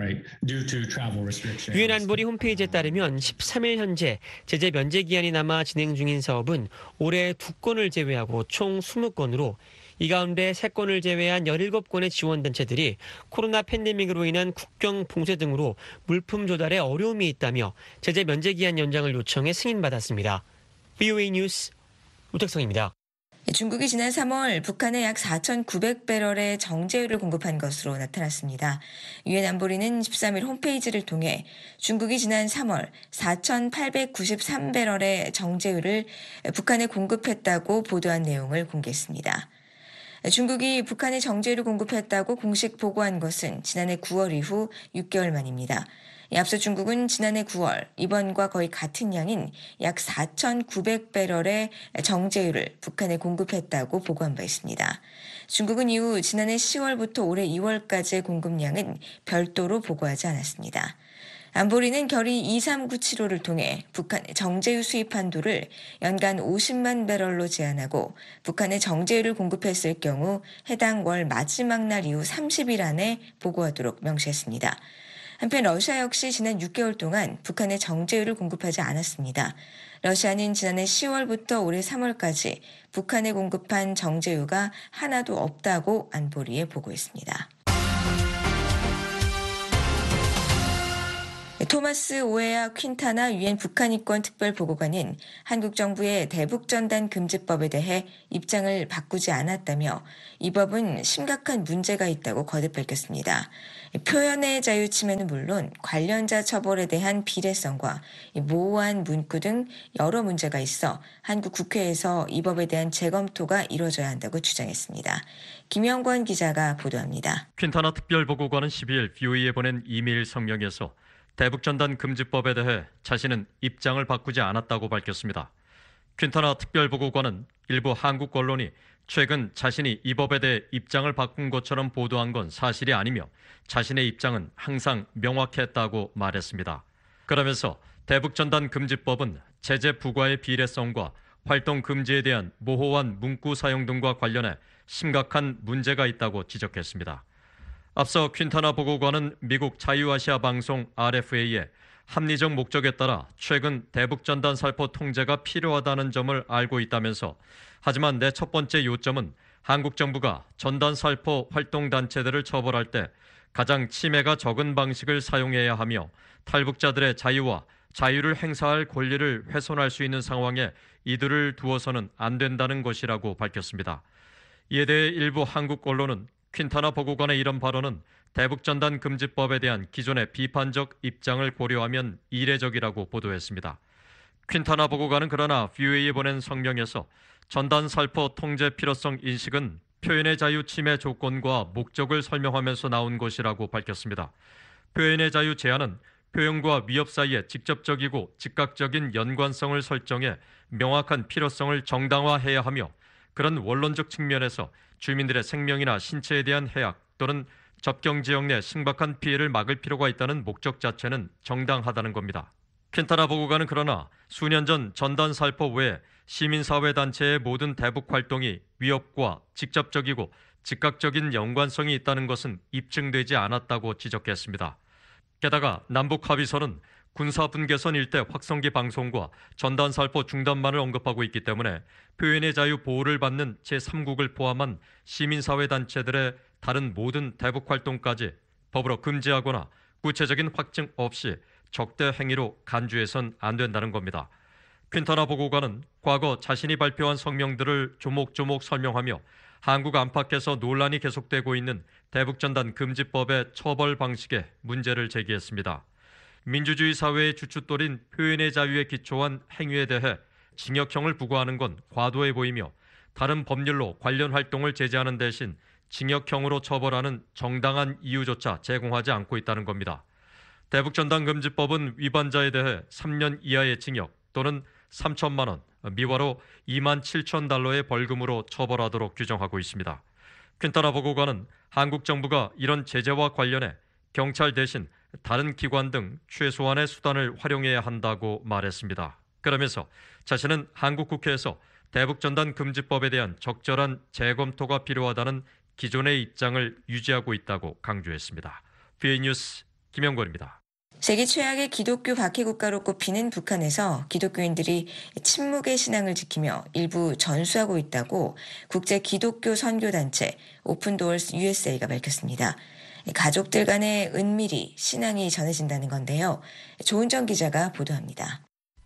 유엔 안보리 홈페이지에 따르면 십삼 일 현재 제재 면제 기한이 남아 진행 중인 사업은 올해 두 건을 제외하고 총 이십 건으로 이 가운데 세 건을 제외한 열일곱 건의 지원단체들이 코로나 팬데믹으로 인한 국경 봉쇄 등으로 물품 조달에 어려움이 있다며 제재 면제 기한 연장을 요청해 승인받았습니다. 브이오에이 뉴스 우택성입니다.
중국이 지난 삼월 북한에 약 사천구백 배럴의 정제유를 공급한 것으로 나타났습니다. 유엔 안보리는 십삼일 홈페이지를 통해 중국이 지난 삼월 사천팔백구십삼 배럴의 정제유를 북한에 공급했다고 보도한 내용을 공개했습니다. 중국이 북한에 정제유를 공급했다고 공식 보고한 것은 지난해 구월 이후 육 개월 만입니다. 앞서 중국은 지난해 구월 이번과 거의 같은 양인 약 사천구백 배럴의 정제유를 북한에 공급했다고 보고한 바 있습니다. 중국은 이후 지난해 시월부터 올해 이월까지의 공급량은 별도로 보고하지 않았습니다. 안보리는 결의 이삼구칠오를 통해 북한의 정제유 수입 한도를 연간 오십만 배럴로 제한하고 북한에 정제유를 공급했을 경우 해당 월 마지막 날 이후 삼십 일 안에 보고하도록 명시했습니다. 한편 러시아 역시 지난 육 개월 동안 북한에 정제유를 공급하지 않았습니다. 러시아는 지난해 시월부터 올해 삼월까지 북한에 공급한 정제유가 하나도 없다고 안보리에 보고했습니다. 토마스 오에아 퀸타나 유엔 북한이권 특별보고관은 한국 정부의 대북전단 금지법에 대해 입장을 바꾸지 않았다며 이 법은 심각한 문제가 있다고 거듭 밝혔습니다. 표현의 자유 침해는 물론 관련자 처벌에 대한 비례성과 모호한 문구 등 여러 문제가 있어 한국 국회에서 이 법에 대한 재검토가 이루어져야 한다고 주장했습니다. 김영권 기자가 보도합니다.
퀸타나 특별보고관은 십이일 비오이에 보낸 이메일 성명에서 대북전단 금지법에 대해 자신은 입장을 바꾸지 않았다고 밝혔습니다. 퀸타나 특별보고관은 일부 한국 언론이 최근 자신이 이 법에 대해 입장을 바꾼 것처럼 보도한 건 사실이 아니며 자신의 입장은 항상 명확했다고 말했습니다. 그러면서 대북전단 금지법은 제재 부과의 비례성과 활동 금지에 대한 모호한 문구 사용 등과 관련해 심각한 문제가 있다고 지적했습니다. 앞서 퀸타나 보고관은 미국 자유아시아 방송 알에프에이에 합리적 목적에 따라 최근 대북전단 살포 통제가 필요하다는 점을 알고 있다면서 하지만 내 첫 번째 요점은 한국 정부가 전단 살포 활동단체들을 처벌할 때 가장 침해가 적은 방식을 사용해야 하며 탈북자들의 자유와 자유를 행사할 권리를 훼손할 수 있는 상황에 이들을 두어서는 안 된다는 것이라고 밝혔습니다. 이에 대해 일부 한국 언론은 퀸타나 보고관의 이런 발언은 대북전단 금지법에 대한 기존의 비판적 입장을 고려하면 이례적이라고 보도했습니다. 퀸타나 보고관은 그러나 비오이에 보낸 성명에서 전단 살포 통제 필요성 인식은 표현의 자유 침해 조건과 목적을 설명하면서 나온 것이라고 밝혔습니다. 표현의 자유 제한은 표현과 위협 사이에 직접적이고 즉각적인 연관성을 설정해 명확한 필요성을 정당화해야 하며 그런 원론적 측면에서 주민들의 생명이나 신체에 대한 해악 또는 접경 지역 내 심각한 피해를 막을 필요가 있다는 목적 자체는 정당하다는 겁니다. 퀸타나 보고관은 그러나 수년 전 전단 살포 외에 시민사회단체의 모든 대북 활동이 위협과 직접적이고 즉각적인 연관성이 있다는 것은 입증되지 않았다고 지적했습니다. 게다가 남북합의서는 군사분계선 일대 확성기 방송과 전단 살포 중단만을 언급하고 있기 때문에 표현의 자유 보호를 받는 제삼국을 포함한 시민사회단체들의 다른 모든 대북 활동까지 법으로 금지하거나 구체적인 확증 없이 적대 행위로 간주해선 안 된다는 겁니다. 퀸타나 보고관은 과거 자신이 발표한 성명들을 조목조목 설명하며 한국 안팎에서 논란이 계속되고 있는 대북전단 금지법의 처벌 방식에 문제를 제기했습니다. 민주주의 사회의 주춧돌인 표현의 자유에 기초한 행위에 대해 징역형을 부과하는 건 과도해 보이며 다른 법률로 관련 활동을 제재하는 대신 징역형으로 처벌하는 정당한 이유조차 제공하지 않고 있다는 겁니다. 대북전단금지법은 위반자에 대해 삼 년 이하의 징역 또는 삼천만 원, 미화로 이만 칠천 달러의 벌금으로 처벌하도록 규정하고 있습니다. 퀸타나 보고관은 한국 정부가 이런 제재와 관련해 경찰 대신 다른 기관 등 최소한의 수단을 활용해야 한다고 말했습니다. 그러면서 자신은 한국 국회에서 대북전단 금지법에 대한 적절한 재검토가 필요하다는 기존의 입장을 유지하고 있다고 강조했습니다. 비오이 뉴스 김영권입니다.
세계 최악의 기독교 박해 국가로 꼽히는 북한에서 기독교인들이 침묵의 신앙을 지키며 일부 전수하고 있다고 국제 기독교 선교단체 오픈도어스 유에스에이가 밝혔습니다. 가족들 간의 은밀히 신앙이 전해진다는 건데요. 조은정 기자가 보도합니다.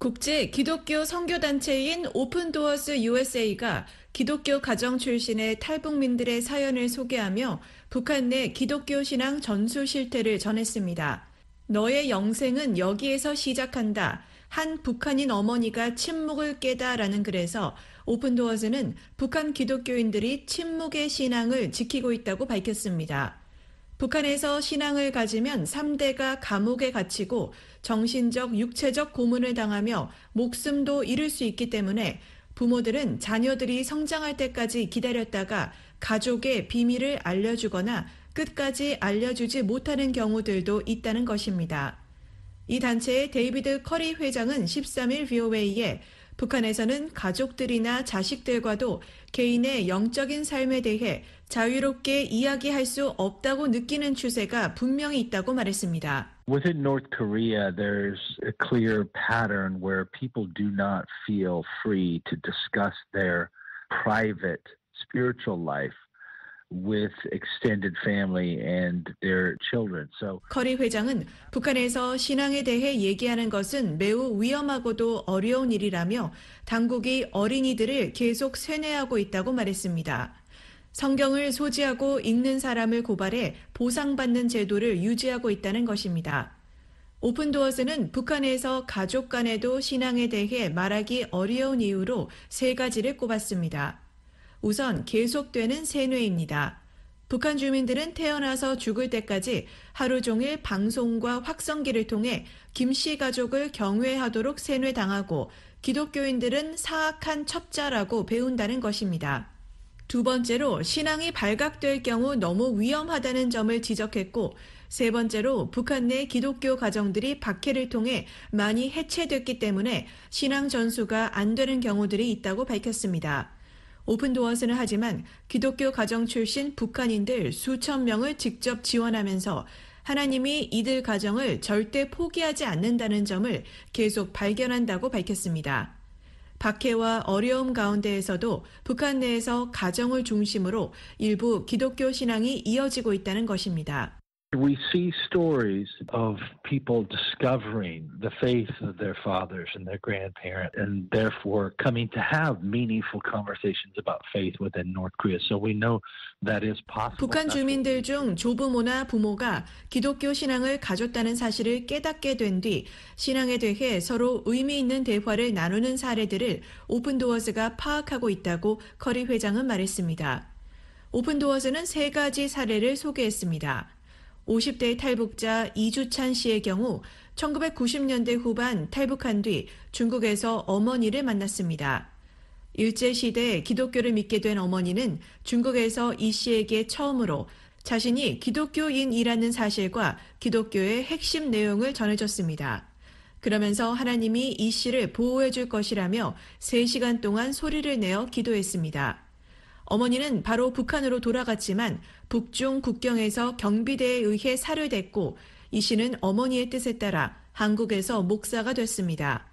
국제 기독교 선교단체인 오픈도어스 유에스에이가 기독교 가정 출신의 탈북민들의 사연을 소개하며 북한 내 기독교 신앙 전수 실태를 전했습니다. 너의 영생은 여기에서 시작한다. 한 북한인 어머니가 침묵을 깨다라는 글에서 오픈도어스는 북한 기독교인들이 침묵의 신앙을 지키고 있다고 밝혔습니다. 북한에서 신앙을 가지면 삼 대가 감옥에 갇히고 정신적, 육체적 고문을 당하며 목숨도 잃을 수 있기 때문에 부모들은 자녀들이 성장할 때까지 기다렸다가 가족의 비밀을 알려주거나 끝까지 알려주지 못하는 경우들도 있다는 것입니다. 이 단체의 데이비드 커리 회장은 십삼 일 브이오에이에 북한에서는 가족들이나 자식들과도 개인의 영적인 삶에 대해 자유롭게 이야기할 수 없다고 느끼는 추세가 분명히 있다고 말했습니다.
Within North Korea, there's a clear pattern where people do not feel free to discuss their private spiritual life with extended family and their children. So
커리 회장은 북한에서 신앙에 대해 얘기하는 것은 매우 위험하고도 어려운 일이라며 당국이 어린이들을 계속 세뇌하고 있다고 말했습니다. 성경을 소지하고 읽는 사람을 고발해 보상받는 제도를 유지하고 있다는 것입니다. 오픈도어스는 북한에서 가족 간에도 신앙에 대해 말하기 어려운 이유로 세 가지를 꼽았습니다. 우선 계속되는 세뇌입니다. 북한 주민들은 태어나서 죽을 때까지 하루 종일 방송과 확성기를 통해 김씨 가족을 경외하도록 세뇌당하고 기독교인들은 사악한 첩자라고 배운다는 것입니다. 두 번째로 신앙이 발각될 경우 너무 위험하다는 점을 지적했고 세 번째로 북한 내 기독교 가정들이 박해를 통해 많이 해체됐기 때문에 신앙 전수가 안 되는 경우들이 있다고 밝혔습니다. 오픈도어스는 하지만 기독교 가정 출신 북한인들 수천 명을 직접 지원하면서 하나님이 이들 가정을 절대 포기하지 않는다는 점을 계속 발견한다고 밝혔습니다. 박해와 어려움 가운데에서도 북한 내에서 가정을 중심으로 일부 기독교 신앙이 이어지고 있다는 것입니다.
We see stories of people discovering the faith of their fathers and their grandparents and therefore coming to have meaningful conversations about faith within North Korea. So we know that is possible.
북한 주민들 중 조부모나 부모가 기독교 신앙을 가졌다는 사실을 깨닫게 된 뒤 신앙에 대해 서로 의미 있는 대화를 나누는 사례들을 오픈도어스가 파악하고 있다고 커리 회장은 말했습니다. 오픈도어스는 세 가지 사례를 소개했습니다. 오십 대 탈북자 이주찬 씨의 경우 천구백구십 년대 후반 탈북한 뒤 중국에서 어머니를 만났습니다. 일제시대 기독교를 믿게 된 어머니는 중국에서 이 씨에게 처음으로 자신이 기독교인이라는 사실과 기독교의 핵심 내용을 전해줬습니다. 그러면서 하나님이 이 씨를 보호해 줄 것이라며 세 시간 동안 소리를 내어 기도했습니다. 어머니는 바로 북한으로 돌아갔지만 북중 국경에서 경비대에 의해 살해됐고 이 씨는 어머니의 뜻에 따라 한국에서 목사가 됐습니다.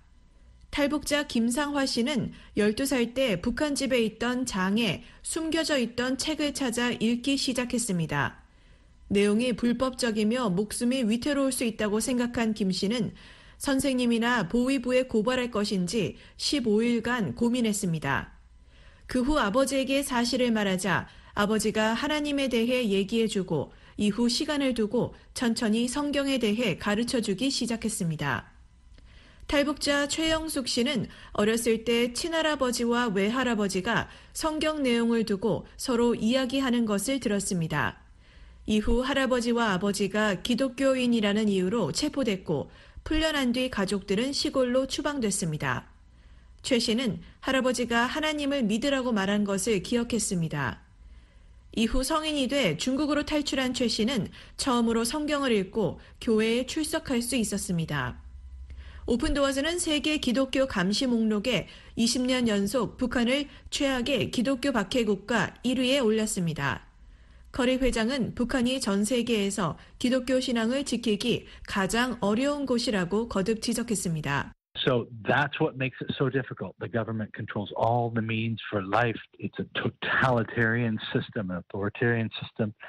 탈북자 김상화 씨는 열두 살 때 북한 집에 있던 장에 숨겨져 있던 책을 찾아 읽기 시작했습니다. 내용이 불법적이며 목숨이 위태로울 수 있다고 생각한 김 씨는 선생님이나 보위부에 고발할 것인지 십오 일간 고민했습니다. 그 후 아버지에게 사실을 말하자 아버지가 하나님에 대해 얘기해주고 이후 시간을 두고 천천히 성경에 대해 가르쳐주기 시작했습니다. 탈북자 최영숙 씨는 어렸을 때 친할아버지와 외할아버지가 성경 내용을 두고 서로 이야기하는 것을 들었습니다. 이후 할아버지와 아버지가 기독교인이라는 이유로 체포됐고 풀려난 뒤 가족들은 시골로 추방됐습니다. 최 씨는 할아버지가 하나님을 믿으라고 말한 것을 기억했습니다. 이후 성인이 돼 중국으로 탈출한 최 씨는 처음으로 성경을 읽고 교회에 출석할 수 있었습니다. 오픈도어스는 세계 기독교 감시 목록에 이십 년 연속 북한을 최악의 기독교 박해 국가 일 위에 올렸습니다. 커리 회장은 북한이 전 세계에서 기독교 신앙을 지키기 가장 어려운 곳이라고 거듭 지적했습니다.
So that's what makes it so difficult. The government controls all the means for life. It's a totalitarian system, an authoritarian system.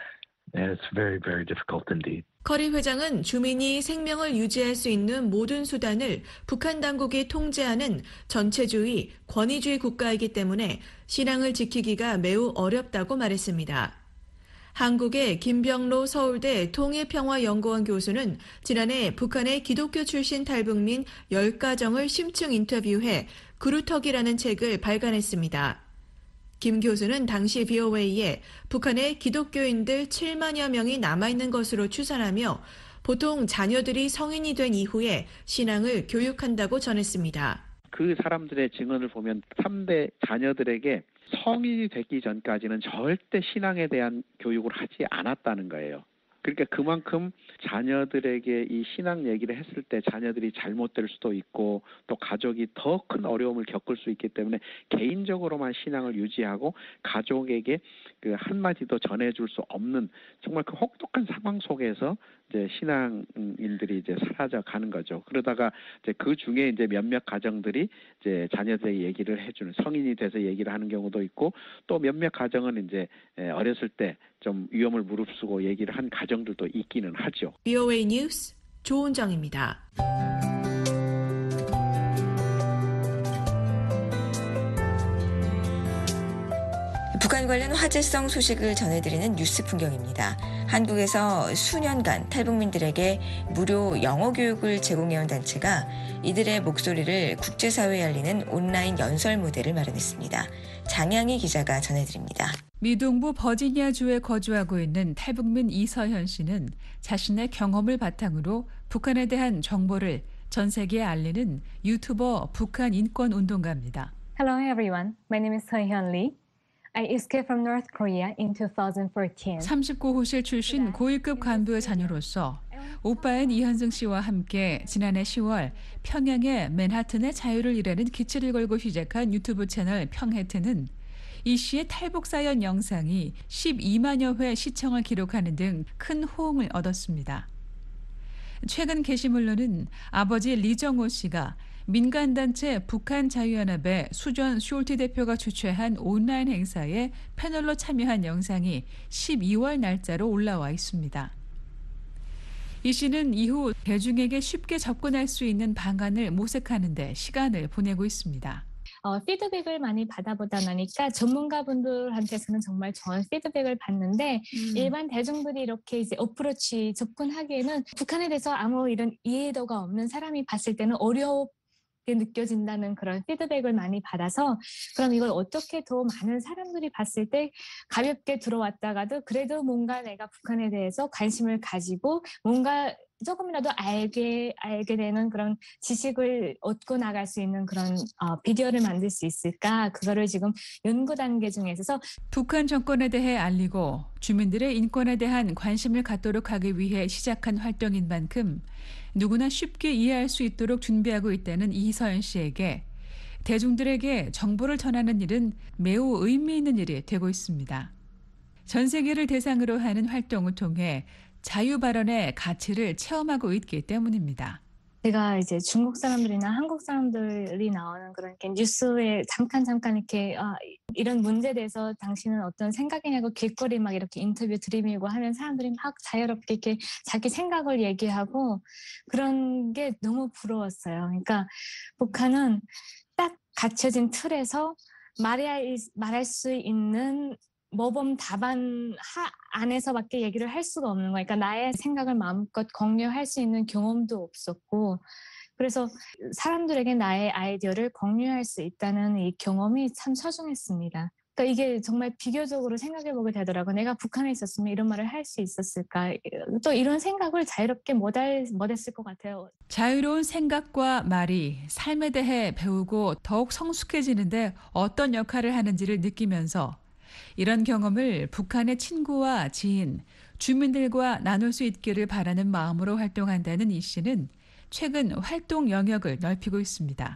And it's very, very difficult indeed.
커리 회장은 주민이 생명을 유지할 수 있는 모든 수단을 북한 당국이 통제하는 전체주의, 권위주의 국가이기 때문에 신앙을 지키기가 매우 어렵다고 말했습니다. 한국의 김병로 서울대 통일평화연구원 교수는 지난해 북한의 기독교 출신 탈북민 열 가정을 심층 인터뷰해 그루터기라는 책을 발간했습니다. 김 교수는 당시 브이오에이에 북한의 기독교인들 칠만여 명이 남아있는 것으로 추산하며 보통 자녀들이 성인이 된 이후에 신앙을 교육한다고 전했습니다.
그 사람들의 증언을 보면 삼 대 자녀들에게 성인이 되기 전까지는 절대 신앙에 대한 교육을 하지 않았다는 거예요. 그러니까 그만큼 자녀들에게 이 신앙 얘기를 했을 때 자녀들이 잘못될 수도 있고 또 가족이 더 큰 어려움을 겪을 수 있기 때문에 개인적으로만 신앙을 유지하고 가족에게 그 한마디도 전해줄 수 없는 정말 그 혹독한 상황 속에서 이제 신앙인들이 이제 사라져 가는 거죠. 그러다가 이제 그 중에 이제 몇몇 가정들이 이제 자녀들의 얘기를 해주는 성인이 돼서 얘기를 하는 경우도 있고 또 몇몇 가정은 이제 어렸을 때 좀 위험을 무릅쓰고 얘기를 한 가정들도 있기는 하죠.
브이오에이 뉴스 조은정입니다.
북한 관련 화제성 소식을 전해드리는 뉴스 풍경입니다. 한국에서 수년간 탈북민들에게 무료 영어 교육을 제공해온 단체가 이들의 목소리를 국제사회에 알리는 온라인 연설 무대를 마련했습니다. 장양희 기자가 전해드립니다.
미동부 버지니아주에 거주하고 있는 탈북민 이서현 씨는 자신의 경험을 바탕으로 북한에 대한 정보를 전 세계에 알리는 유튜버 북한 인권 운동가입니다.
Hello everyone. My name is Seohyun Lee. I escaped from North Korea in twenty fourteen.
삼십구 호실 출신 고위급 간부의 자녀로서 오빠인 이현승 씨와 함께 지난해 시월 평양의 맨하튼의 자유를 일하는 기치를 걸고 시작한 유튜브 채널 평해튼은 이 씨의 탈북 사연 영상이 십이만여 회 시청을 기록하는 등 큰 호응을 얻었습니다. 최근 게시물로는 아버지 리정호 씨가 민간단체 북한자유연합의 수전 숄티 대표가 주최한 온라인 행사에 패널로 참여한 영상이 십이월 날짜로 올라와 있습니다. 이 씨는 이후 대중에게 쉽게 접근할 수 있는 방안을 모색하는 데 시간을 보내고 있습니다.
어, 피드백을 많이 받아보다 보니까 전문가분들한테서는 정말 좋은 피드백을 받는데 음. 일반 대중들이 이렇게 이제 어프로치 접근하기에는 북한에 대해서 아무 이런 이해도가 없는 사람이 봤을 때는 어렵게 느껴진다는 그런 피드백을 많이 받아서 그럼 이걸 어떻게 더 많은 사람들이 봤을 때 가볍게 들어왔다가도 그래도 뭔가 내가 북한에 대해서 관심을 가지고 뭔가 조금이라도 알게 알게 되는 그런 지식을 얻고 나갈 수 있는 그런 어, 비디오를 만들 수 있을까? 그거를 지금 연구 단계 중에 있어서
북한 정권에 대해 알리고 주민들의 인권에 대한 관심을 갖도록 하기 위해 시작한 활동인 만큼 누구나 쉽게 이해할 수 있도록 준비하고 있다는 이서연 씨에게 대중들에게 정보를 전하는 일은 매우 의미 있는 일이 되고 있습니다. 전 세계를 대상으로 하는 활동을 통해 자유 발언의 가치를 체험하고 있기 때문입니다.
제가 이제 중국 사람들이나 한국 사람들이 나오는 그런 이렇게 뉴스에 잠깐 잠깐 이렇게 아, 이런 문제에 대해서 당신은 어떤 생각이냐고 길거리 막 이렇게 인터뷰 들이밀고 하면 사람들이 막 자유롭게 이렇게 자기 생각을 얘기하고 그런 게 너무 부러웠어요. 그러니까 북한은 딱 갇혀진 틀에서 말할, 말할 수 있는 모범 답안 하, 안에서밖에 얘기를 할 수가 없는 거예요. 그러니까 나의 생각을 마음껏 공유할 수 있는 경험도 없었고 그래서 사람들에게 나의 아이디어를 공유할 수 있다는 이 경험이 참 소중했습니다. 그러니까 이게 정말 비교적으로 생각해보게 되더라고요. 내가 북한에 있었으면 이런 말을 할 수 있었을까? 또 이런 생각을 자유롭게 못할, 못했을 것 같아요.
자유로운 생각과 말이 삶에 대해 배우고 더욱 성숙해지는데 어떤 역할을 하는지를 느끼면서 이런 경험을 북한의 친구와 지인, 주민들과 나눌 수 있기를 바라는 마음으로 활동한다는 이 씨는 최근 활동 영역을 넓히고 있습니다.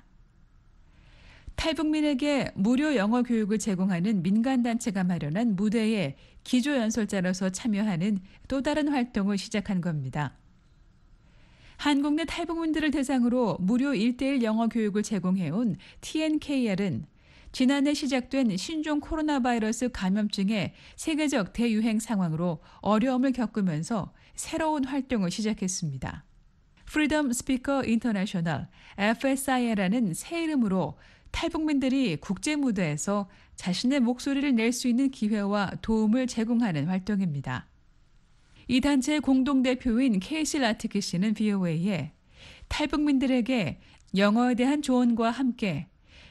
탈북민에게 무료 영어 교육을 제공하는 민간단체가 마련한 무대에 기조연설자로서 참여하는 또 다른 활동을 시작한 겁니다. 한국 내 탈북민들을 대상으로 무료 일 대일 영어 교육을 제공해온 티엔케이알은 지난해 시작된 신종 코로나 바이러스 감염증의 세계적 대유행 상황으로 어려움을 겪으면서 새로운 활동을 시작했습니다. 프리덤 스피커 인터내셔널 에프에스아이라는 새 이름으로 탈북민들이 국제 무대에서 자신의 목소리를 낼 수 있는 기회와 도움을 제공하는 활동입니다. 이 단체의 공동대표인 케이시 라트키 씨는 브이오에이에 탈북민들에게 영어에 대한 조언과 함께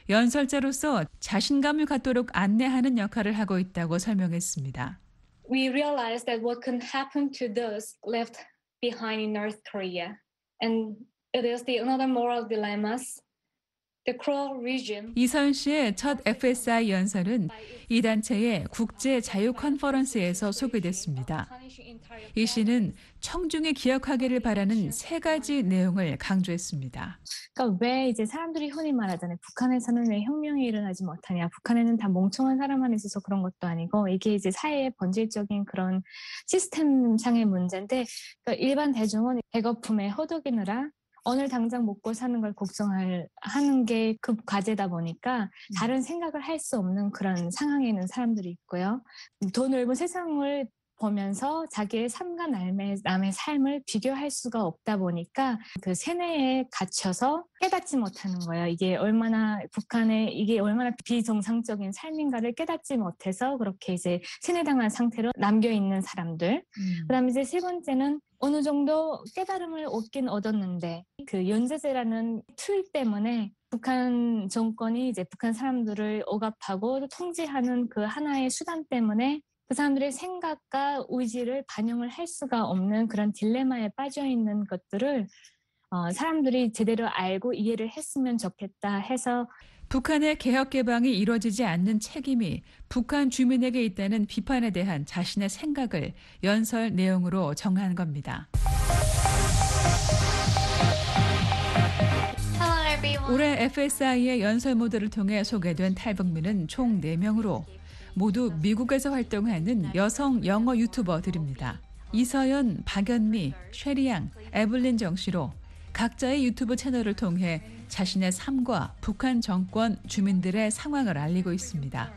연설자로서 자신감을 갖도록 안내하는 역할을 하고 있다고 설명했습니다.
We realized that what can happen to those left behind in North Korea, and it is the another moral dilemmas. The Kuril region.
이서연 씨의 첫 에프에스아이 연설은 이 단체의 국제 자유 컨퍼런스에서 소개됐습니다. 이 씨는 청중이 기억하기를 바라는 세 가지 내용을 강조했습니다.
그러니까 왜 이제 사람들이 흔히 말하잖아요. 북한에서는 왜 혁명이 일어나지 못하냐. 북한에는 다 멍청한 사람만 있어서 그런 것도 아니고 이게 이제 사회의 본질적인 그런 시스템상의 문제인데 그러니까 일반 대중은 배고픔에 허덕이느라 오늘 당장 먹고 사는 걸 걱정을 하는 게 급 과제다 보니까 다른 생각을 할 수 없는 그런 상황에 있는 사람들이 있고요. 더 넓은 세상을 보면서 자기의 삶과 남의, 남의 삶을 비교할 수가 없다 보니까 그 세뇌에 갇혀서 깨닫지 못하는 거예요. 이게 얼마나 북한의 이게 얼마나 비정상적인 삶인가를 깨닫지 못해서 그렇게 이제 세뇌당한 상태로 남겨 있는 사람들. 음. 그다음에 이제 세 번째는 어느 정도 깨달음을 얻긴 얻었는데 그 연쇄제라는 툴 때문에 북한 정권이 이제 북한 사람들을 억압하고 통제하는 그 하나의 수단 때문에 그 사람들의 생각과 의지를 반영을 할 수가 없는 그런 딜레마에 빠져 있는 것들을 어, 사람들이 제대로 알고 이해를 했으면 좋겠다 해서
북한의 개혁 개방이 이루어지지 않는 책임이 북한 주민에게 있다는 비판에 대한 자신의 생각을 연설 내용으로 정한 겁니다. 올해 에프에스아이의 연설 무대를 통해 소개된 탈북민은 총 네 명으로 모두 미국에서 활동하는 여성 영어 유튜버들입니다. 이서연, 박연미, 쉐리양, 에블린 정씨로 각자의 유튜브 채널을 통해 자신의 삶과 북한 정권 주민들의 상황을 알리고 있습니다.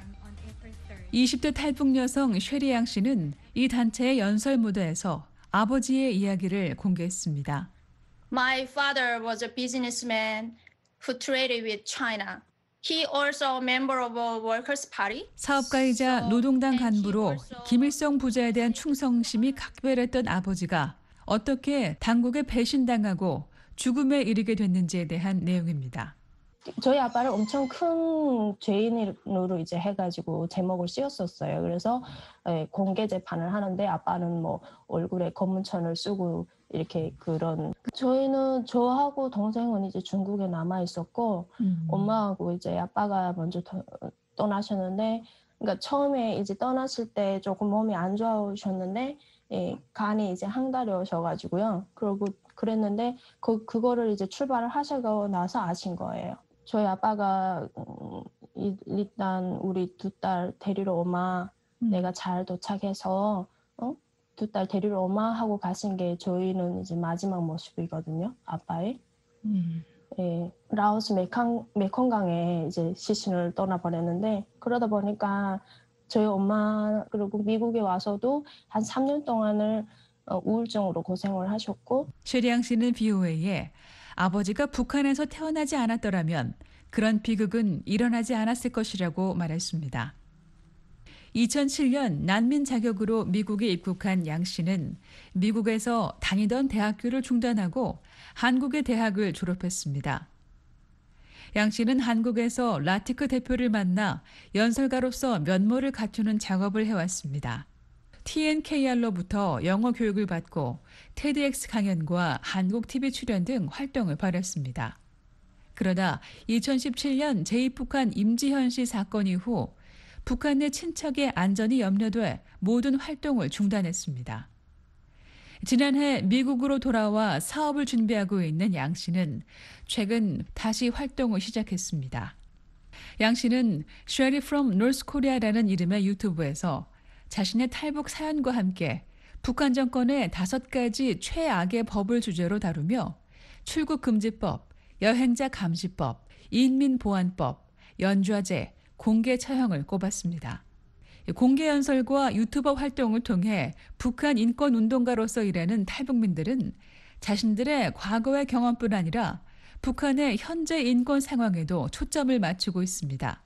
이십 대 탈북 여성 쉐리양 씨는 이 단체의 연설 무대에서 아버지의 이야기를 공개했습니다.
My father was a businessman who traded with China. He also a member of a workers' party.
사업가이자 노동당 간부로 김일성 부자에 대한 충성심이 각별했던 아버지가 어떻게 당국에 배신당하고 죽음에 이르게 됐는지에 대한 내용입니다.
저희 아빠를 엄청 큰 죄인으로 이제 해가지고 제목을 씌웠었어요. 그래서 공개 재판을 하는데 아빠는 뭐 얼굴에 검은천을 쓰고 이렇게 그런 저희는 저하고 동생은 이제 중국에 남아 있었고 음. 엄마하고 이제 아빠가 먼저 더, 떠나셨는데 그러니까 처음에 이제 떠났을 때 조금 몸이 안 좋으셨는데 예, 간이 이제 항달하셔가지고요. 그리고 그랬는데 그 그거를 이제 출발을 하시고 나서 아신 거예요. 저희 아빠가 음, 일단 우리 두 딸 데리러 오마 음. 내가 잘 도착해서 어? 두 딸 데리러 오마 하고 가신 게 저희는 이제 마지막 모습이거든요. 아빠의. 음. 예, 라오스 메캉, 메콩강에 이제 시신을 떠나버렸는데 그러다 보니까 저희 엄마 그리고 미국에 와서도 한 삼 년 동안을 어, 우울증으로 고생을 하셨고
쉐리양 씨는 브이오에이에 아버지가 북한에서 태어나지 않았더라면 그런 비극은 일어나지 않았을 것이라고 말했습니다. 이천칠 년 난민 자격으로 미국에 입국한 양 씨는 미국에서 다니던 대학교를 중단하고 한국의 대학을 졸업했습니다. 양 씨는 한국에서 라티크 대표를 만나 연설가로서 면모를 갖추는 작업을 해왔습니다. 티엔케이알로부터 영어 교육을 받고 테드엑스 강연과 한국 티비 출연 등 활동을 벌였습니다. 그러다 이천십칠 년 제입북한 임지현 씨 사건 이후 북한 내 친척의 안전이 염려돼 모든 활동을 중단했습니다. 지난해 미국으로 돌아와 사업을 준비하고 있는 양 씨는 최근 다시 활동을 시작했습니다. 양 씨는 Shady from North Korea라는 이름의 유튜브에서 자신의 탈북 사연과 함께 북한 정권의 다섯 가지 최악의 법을 주제로 다루며 출국금지법, 여행자 감시법, 인민보안법, 연좌제, 공개 처형을 꼽았습니다. 공개 연설과 유튜버 활동을 통해 북한 인권운동가로서 일하는 탈북민들은 자신들의 과거의 경험뿐 아니라 북한의 현재 인권 상황에도 초점을 맞추고 있습니다.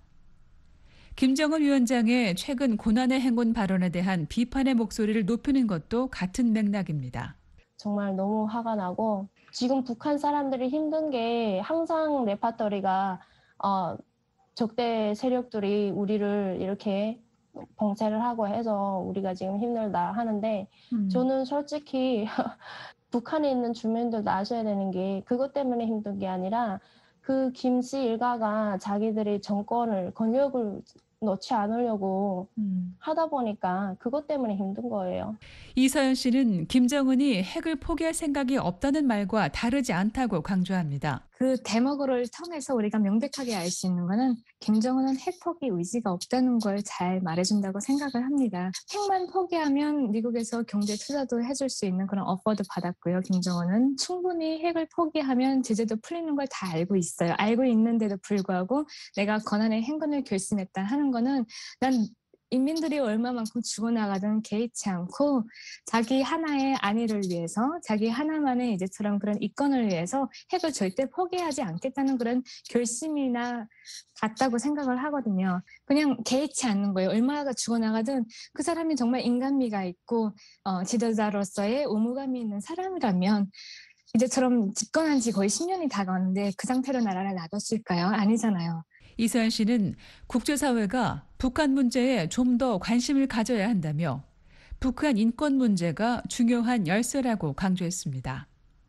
김정은 위원장의 최근 고난의 행군 발언에 대한 비판의 목소리를 높이는 것도 같은 맥락입니다.
정말 너무 화가 나고 지금 북한 사람들이 힘든 게 항상 레파토리가 어, 적대 세력들이 우리를 이렇게 봉쇄를 하고 해서 우리가 지금 힘들다 하는데 음. 저는 솔직히 북한에 있는 주민들도 아셔야 되는 게 그것 때문에 힘든 게 아니라 그 김씨 일가가 자기들이 정권을 권력을 놓지 않으려고 음. 하다 보니까 그것 때문에 힘든 거예요.
이서연 씨는 김정은이 핵을 포기할 생각이 없다는 말과 다르지 않다고 강조합니다.
그 대목을 통해서 우리가 명백하게 알 수 있는 거는 김정은은 핵 포기 의지가 없다는 걸 잘 말해준다고 생각을 합니다. 핵만 포기하면 미국에서 경제 투자도 해줄 수 있는 그런 어퍼도 받았고요. 김정은은 충분히 핵을 포기하면 제재도 풀리는 걸 다 알고 있어요. 알고 있는데도 불구하고 내가 권한의 행군을 결심했다 하는 거는 난 인민들이 얼마만큼 죽어나가든 개의치 않고 자기 하나의 안위를 위해서 자기 하나만의 이제처럼 그런 이권을 위해서 핵을 절대 포기하지 않겠다는 그런 결심이나 같다고 생각을 하거든요. 그냥 개의치 않는 거예요. 얼마나 죽어나가든 그 사람이 정말 인간미가 있고 어, 지도자로서의 의무감이 있는 사람이라면 이제처럼 집권한 지 거의 십 년이 다가왔는데 그 상태로 나라를 놔뒀을까요? 아니잖아요.
이서연 씨는 국제사회가 북한 문제에 좀 더 관심을 가져야 한다며 북한 인권 문제가 중요한 열쇠라고 강조했습니다.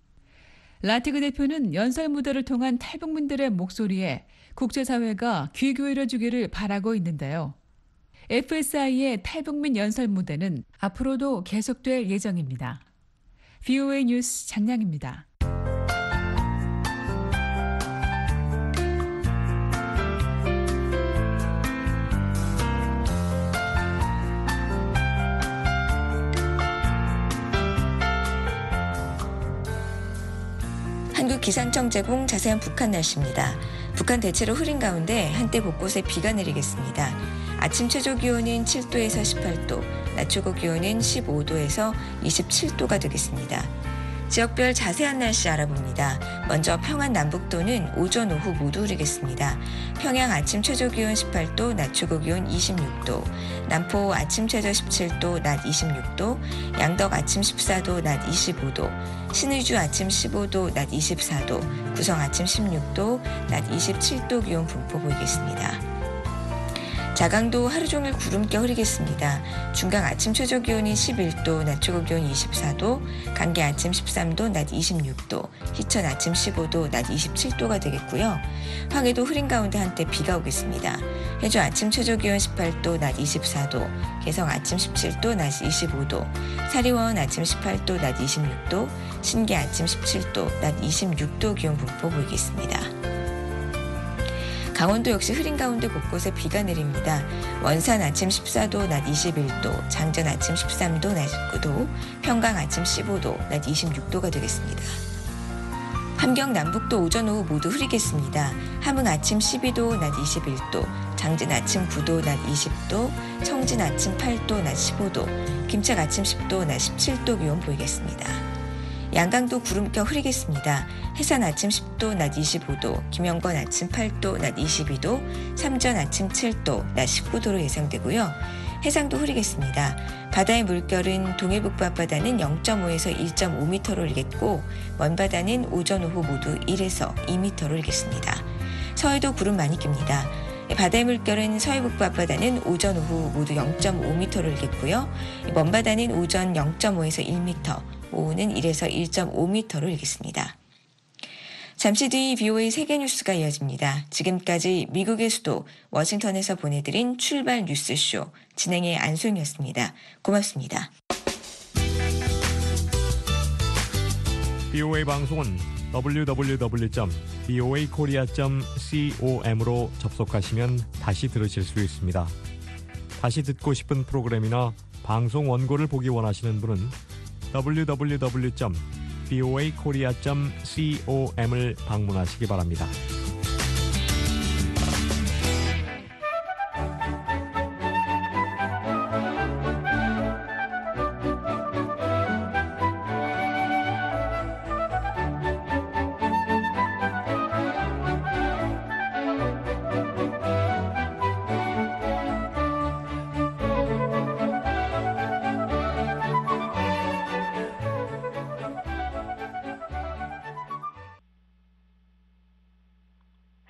라티그 대표는 연설 무대를 통한 탈북민들의 목소리에 국제사회가 귀 기울여주기를 바라고 있는데요. 에프에스아이의 탈북민 연설 무대는 앞으로도 계속될 예정입니다. 브이오에이 뉴스 장량입니다.
한국기상청 제공 자세한 북한 날씨입니다. 북한 대체로 흐린 가운데 한때 곳곳에 비가 내리겠습니다. 아침 최저 기온은 칠 도에서 십팔 도, 낮 최고 기온은 십오 도에서 이십칠 도가 되겠습니다. 지역별 자세한 날씨 알아봅니다. 먼저 평안 남북도는 오전 오후 모두 흐리겠습니다. 평양 아침 최저 기온 십팔 도, 낮 최고 기온 이십육 도, 남포 아침 최저 십칠 도, 낮 이십육 도, 양덕 아침 십사 도, 낮 이십오 도, 신의주 아침 십오 도, 낮 이십사 도, 구성 아침 십육 도, 낮 이십칠 도 기온 분포 보이겠습니다. 자강도 하루 종일 구름 껴 흐리겠습니다. 중강 아침 최저 기온이 십일 도, 낮 최고 기온 이십사 도, 간계 아침 십삼 도, 낮 이십육 도, 희천 아침 십오 도, 낮 이십칠 도가 되겠고요. 황해도 흐린 가운데 한때 비가 오겠습니다. 해주 아침 최저 기온 십팔 도, 낮 이십사 도, 개성 아침 십칠 도, 낮 이십오 도, 사리원 아침 십팔 도, 낮 이십육 도, 신계 아침 십칠 도, 낮 이십육 도 기온 분포 보이겠습니다. 강원도 역시 흐린 가운데 곳곳에 비가 내립니다. 원산 아침 십사 도, 낮 이십일 도, 장전 아침 십삼 도, 낮 십구 도, 평강 아침 십오 도, 낮 이십육 도가 되겠습니다. 함경 남북도 오전 오후 모두 흐리겠습니다. 함흥 아침 십이 도, 낮 이십일 도, 장진 아침 구 도, 낮 이십 도, 청진 아침 팔 도, 낮 십오 도, 김책 아침 십 도, 낮 십칠 도 기온 보이겠습니다. 양강도 구름 껴 흐리겠습니다. 해산 아침 십 도, 낮 이십오 도, 김영건 아침 팔 도, 낮 이십이 도, 삼전 아침 칠 도, 낮 십구 도로 예상되고요. 해상도 흐리겠습니다. 바다의 물결은 동해북부 앞바다는 영 점 오에서 일 점 오 미터로 일겠고 먼바다는 오전 오후 모두 일에서 이 미터로 일겠습니다. 서해도 구름 많이 낍니다. 바다의 물결은 서해북부 앞바다는 오전 오후 모두 영 점 오 미터로 일겠고요. 먼바다는 오전 영 점 오에서 일 미터, 오후는 일에서 일 점 오 미터로 일겠습니다. 잠시 뒤 브이오에이 세계뉴스가 이어집니다. 지금까지 미국의 수도 워싱턴에서 보내드린 출발 뉴스쇼 진행의 안소영이었습니다. 고맙습니다.
브이오에이 방송은 더블유 더블유 더블유 점 브이오에이 코리아 점 com으로 접속하시면 다시 들으실 수 있습니다. 다시 듣고 싶은 프로그램이나 방송 원고를 보기 원하시는 분은 더블유 더블유 더블유 점 브이오에이 코리아 점 com을 방문하시기 바랍니다.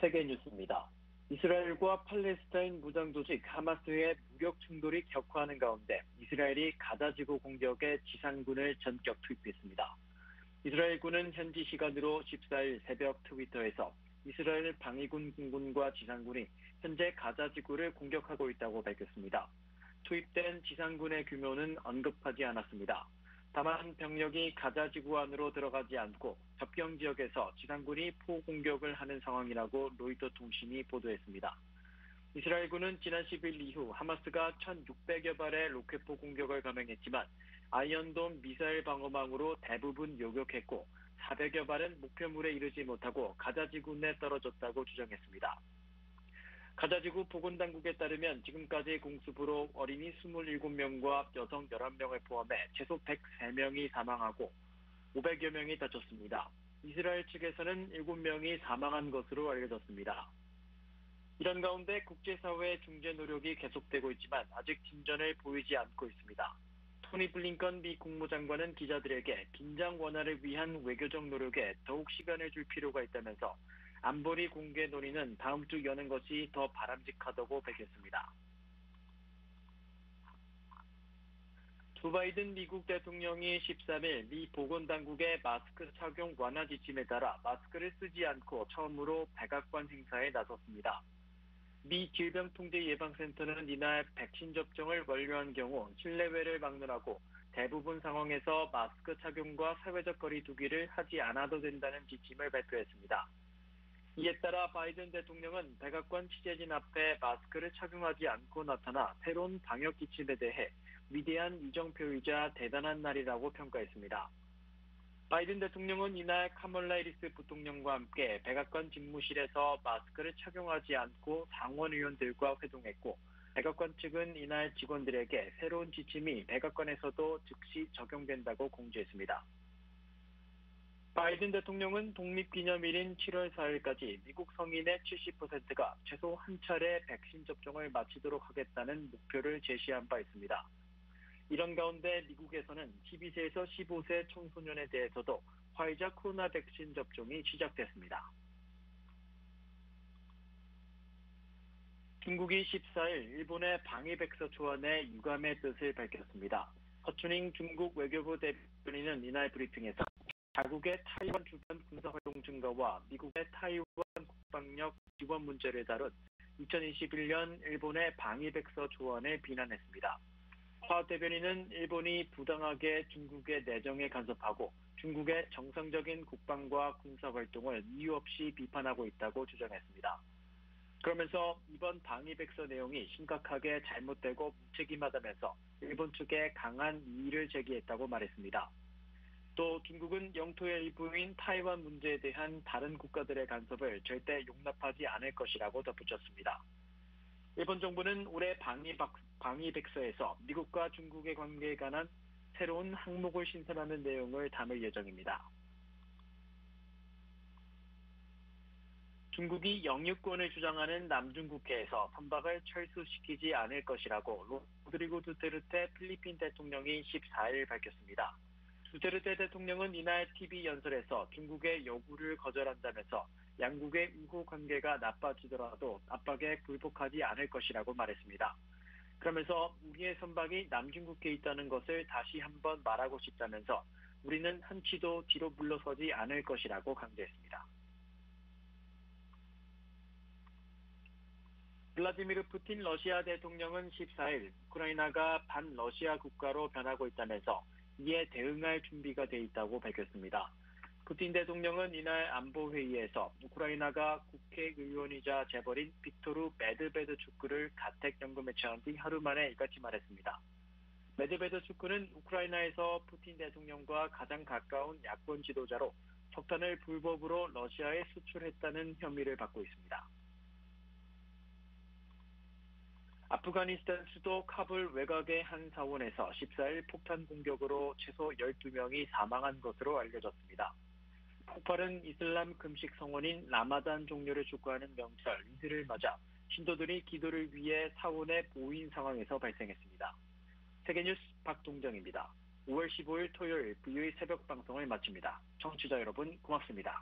세계뉴스입니다. 이스라엘과 팔레스타인 무장조직 하마스의 무력 충돌이 격화하는 가운데 이스라엘이 가자지구 공격에 지상군을 전격 투입했습니다. 이스라엘군은 현지 시간으로 십사일 새벽 트위터에서 이스라엘 방위군 공군과 지상군이 현재 가자지구를 공격하고 있다고 밝혔습니다. 투입된 지상군의 규모는 언급하지 않았습니다. 다만 병력이 가자지구 안으로 들어가지 않고 접경 지역에서 지상군이 포공격을 하는 상황이라고 로이터 통신이 보도했습니다. 이스라엘군은 지난 십일 이후 하마스가 천육백여 발의 로켓포 공격을 감행했지만 아이언돔 미사일 방어망으로 대부분 요격했고 사백여 발은 목표물에 이르지 못하고 가자지구 내 떨어졌다고 주장했습니다. 가자지구 보건당국에 따르면 지금까지 공습으로 어린이 이십칠 명과 여성 열한 명을 포함해 최소 백삼 명이 사망하고 오백여 명이 다쳤습니다. 이스라엘 측에서는 일곱 명이 사망한 것으로 알려졌습니다. 이런 가운데 국제사회의 중재 노력이 계속되고 있지만 아직 진전을 보이지 않고 있습니다. 토니 블링컨 미 국무장관은 기자들에게 긴장 완화를 위한 외교적 노력에 더욱 시간을 줄 필요가 있다면서 안보리 공개 논의는 다음 주 여는 것이 더 바람직하다고 밝혔습니다. 조 바이든 미국 대통령이 십삼일 미 보건당국의 마스크 착용 완화 지침에 따라 마스크를 쓰지 않고 처음으로 백악관 행사에 나섰습니다. 미 질병통제예방센터는 이날 백신 접종을 완료한 경우 실내외를 막론하고 대부분 상황에서 마스크 착용과 사회적 거리 두기를 하지 않아도 된다는 지침을 발표했습니다. 이에 따라 바이든 대통령은 백악관 취재진 앞에 마스크를 착용하지 않고 나타나 새로운 방역 지침에 대해 위대한 이정표이자 대단한 날이라고 평가했습니다. 바이든 대통령은 이날 카멀라 해리스 부통령과 함께 백악관 집무실에서 마스크를 착용하지 않고 상원의원들과 회동했고 백악관 측은 이날 직원들에게 새로운 지침이 백악관에서도 즉시 적용된다고 공지했습니다. 바이든 대통령은 독립기념일인 칠월 사일까지 미국 성인의 칠십 퍼센트가 최소 한 차례 백신 접종을 마치도록 하겠다는 목표를 제시한 바 있습니다. 이런 가운데 미국에서는 십이 세에서 십오 세 청소년에 대해서도 화이자 코로나 백신 접종이 시작됐습니다. 중국이 십사일 일본의 방위백서 초안에 유감의 뜻을 밝혔습니다. 허춘잉 중국 외교부 대변인은 이날 브리핑에서 자국의 타이완 주변 군사활동 증가와 미국의 타이완 국방력 지원 문제를 다룬 이천이십일년 일본의 방위백서 조언을 비난했습니다. 화 대변인은 일본이 부당하게 중국의 내정에 간섭하고 중국의 정상적인 국방과 군사활동을 이유 없이 비판하고 있다고 주장했습니다. 그러면서 이번 방위백서 내용이 심각하게 잘못되고 무책임하다면서 일본 측에 강한 이의를 제기했다고 말했습니다. 또 중국은 영토의 일부인 타이완 문제에 대한 다른 국가들의 간섭을 절대 용납하지 않을 것이라고 덧붙였습니다. 일본 정부는 올해 방위, 방위백서에서 미국과 중국의 관계에 관한 새로운 항목을 신설하는 내용을 담을 예정입니다. 중국이 영유권을 주장하는 남중국해에서 선박을 철수시키지 않을 것이라고 로드리고 두테르테 필리핀 대통령이 십사일 밝혔습니다. 두테르테 대통령은 이날 티비 연설에서 중국의 요구를 거절한다면서 양국의 우호 관계가 나빠지더라도 압박에 굴복하지 않을 것이라고 말했습니다. 그러면서 우리의 선박이 남중국해에 있다는 것을 다시 한번 말하고 싶다면서 우리는 한치도 뒤로 물러서지 않을 것이라고 강조했습니다. 블라디미르 푸틴 러시아 대통령은 십사일 우크라이나가 반러시아 국가로 변하고 있다면서 이에 대응할 준비가 돼 있다고 밝혔습니다. 푸틴 대통령은 이날 안보회의에서 우크라이나가 국회의원이자 재벌인 빅토르 메드베드추크를 가택연금에 처한 뒤 하루 만에 이같이 말했습니다. 메드베드추크는 우크라이나에서 푸틴 대통령과 가장 가까운 야권 지도자로 석탄을 불법으로 러시아에 수출했다는 혐의를 받고 있습니다. 아프가니스탄 수도 카불 외곽의 한 사원에서 십사일 폭탄 공격으로 최소 열두 명이 사망한 것으로 알려졌습니다. 폭발은 이슬람 금식 성원인 라마단 종료를 축구하는 명절 이슬을 맞아 신도들이 기도를 위해 사원에 모인 상황에서 발생했습니다. 세계뉴스 박동정입니다. 오월 십오일 토요일 브이오에이 새벽 방송을 마칩니다. 청취자 여러분 고맙습니다.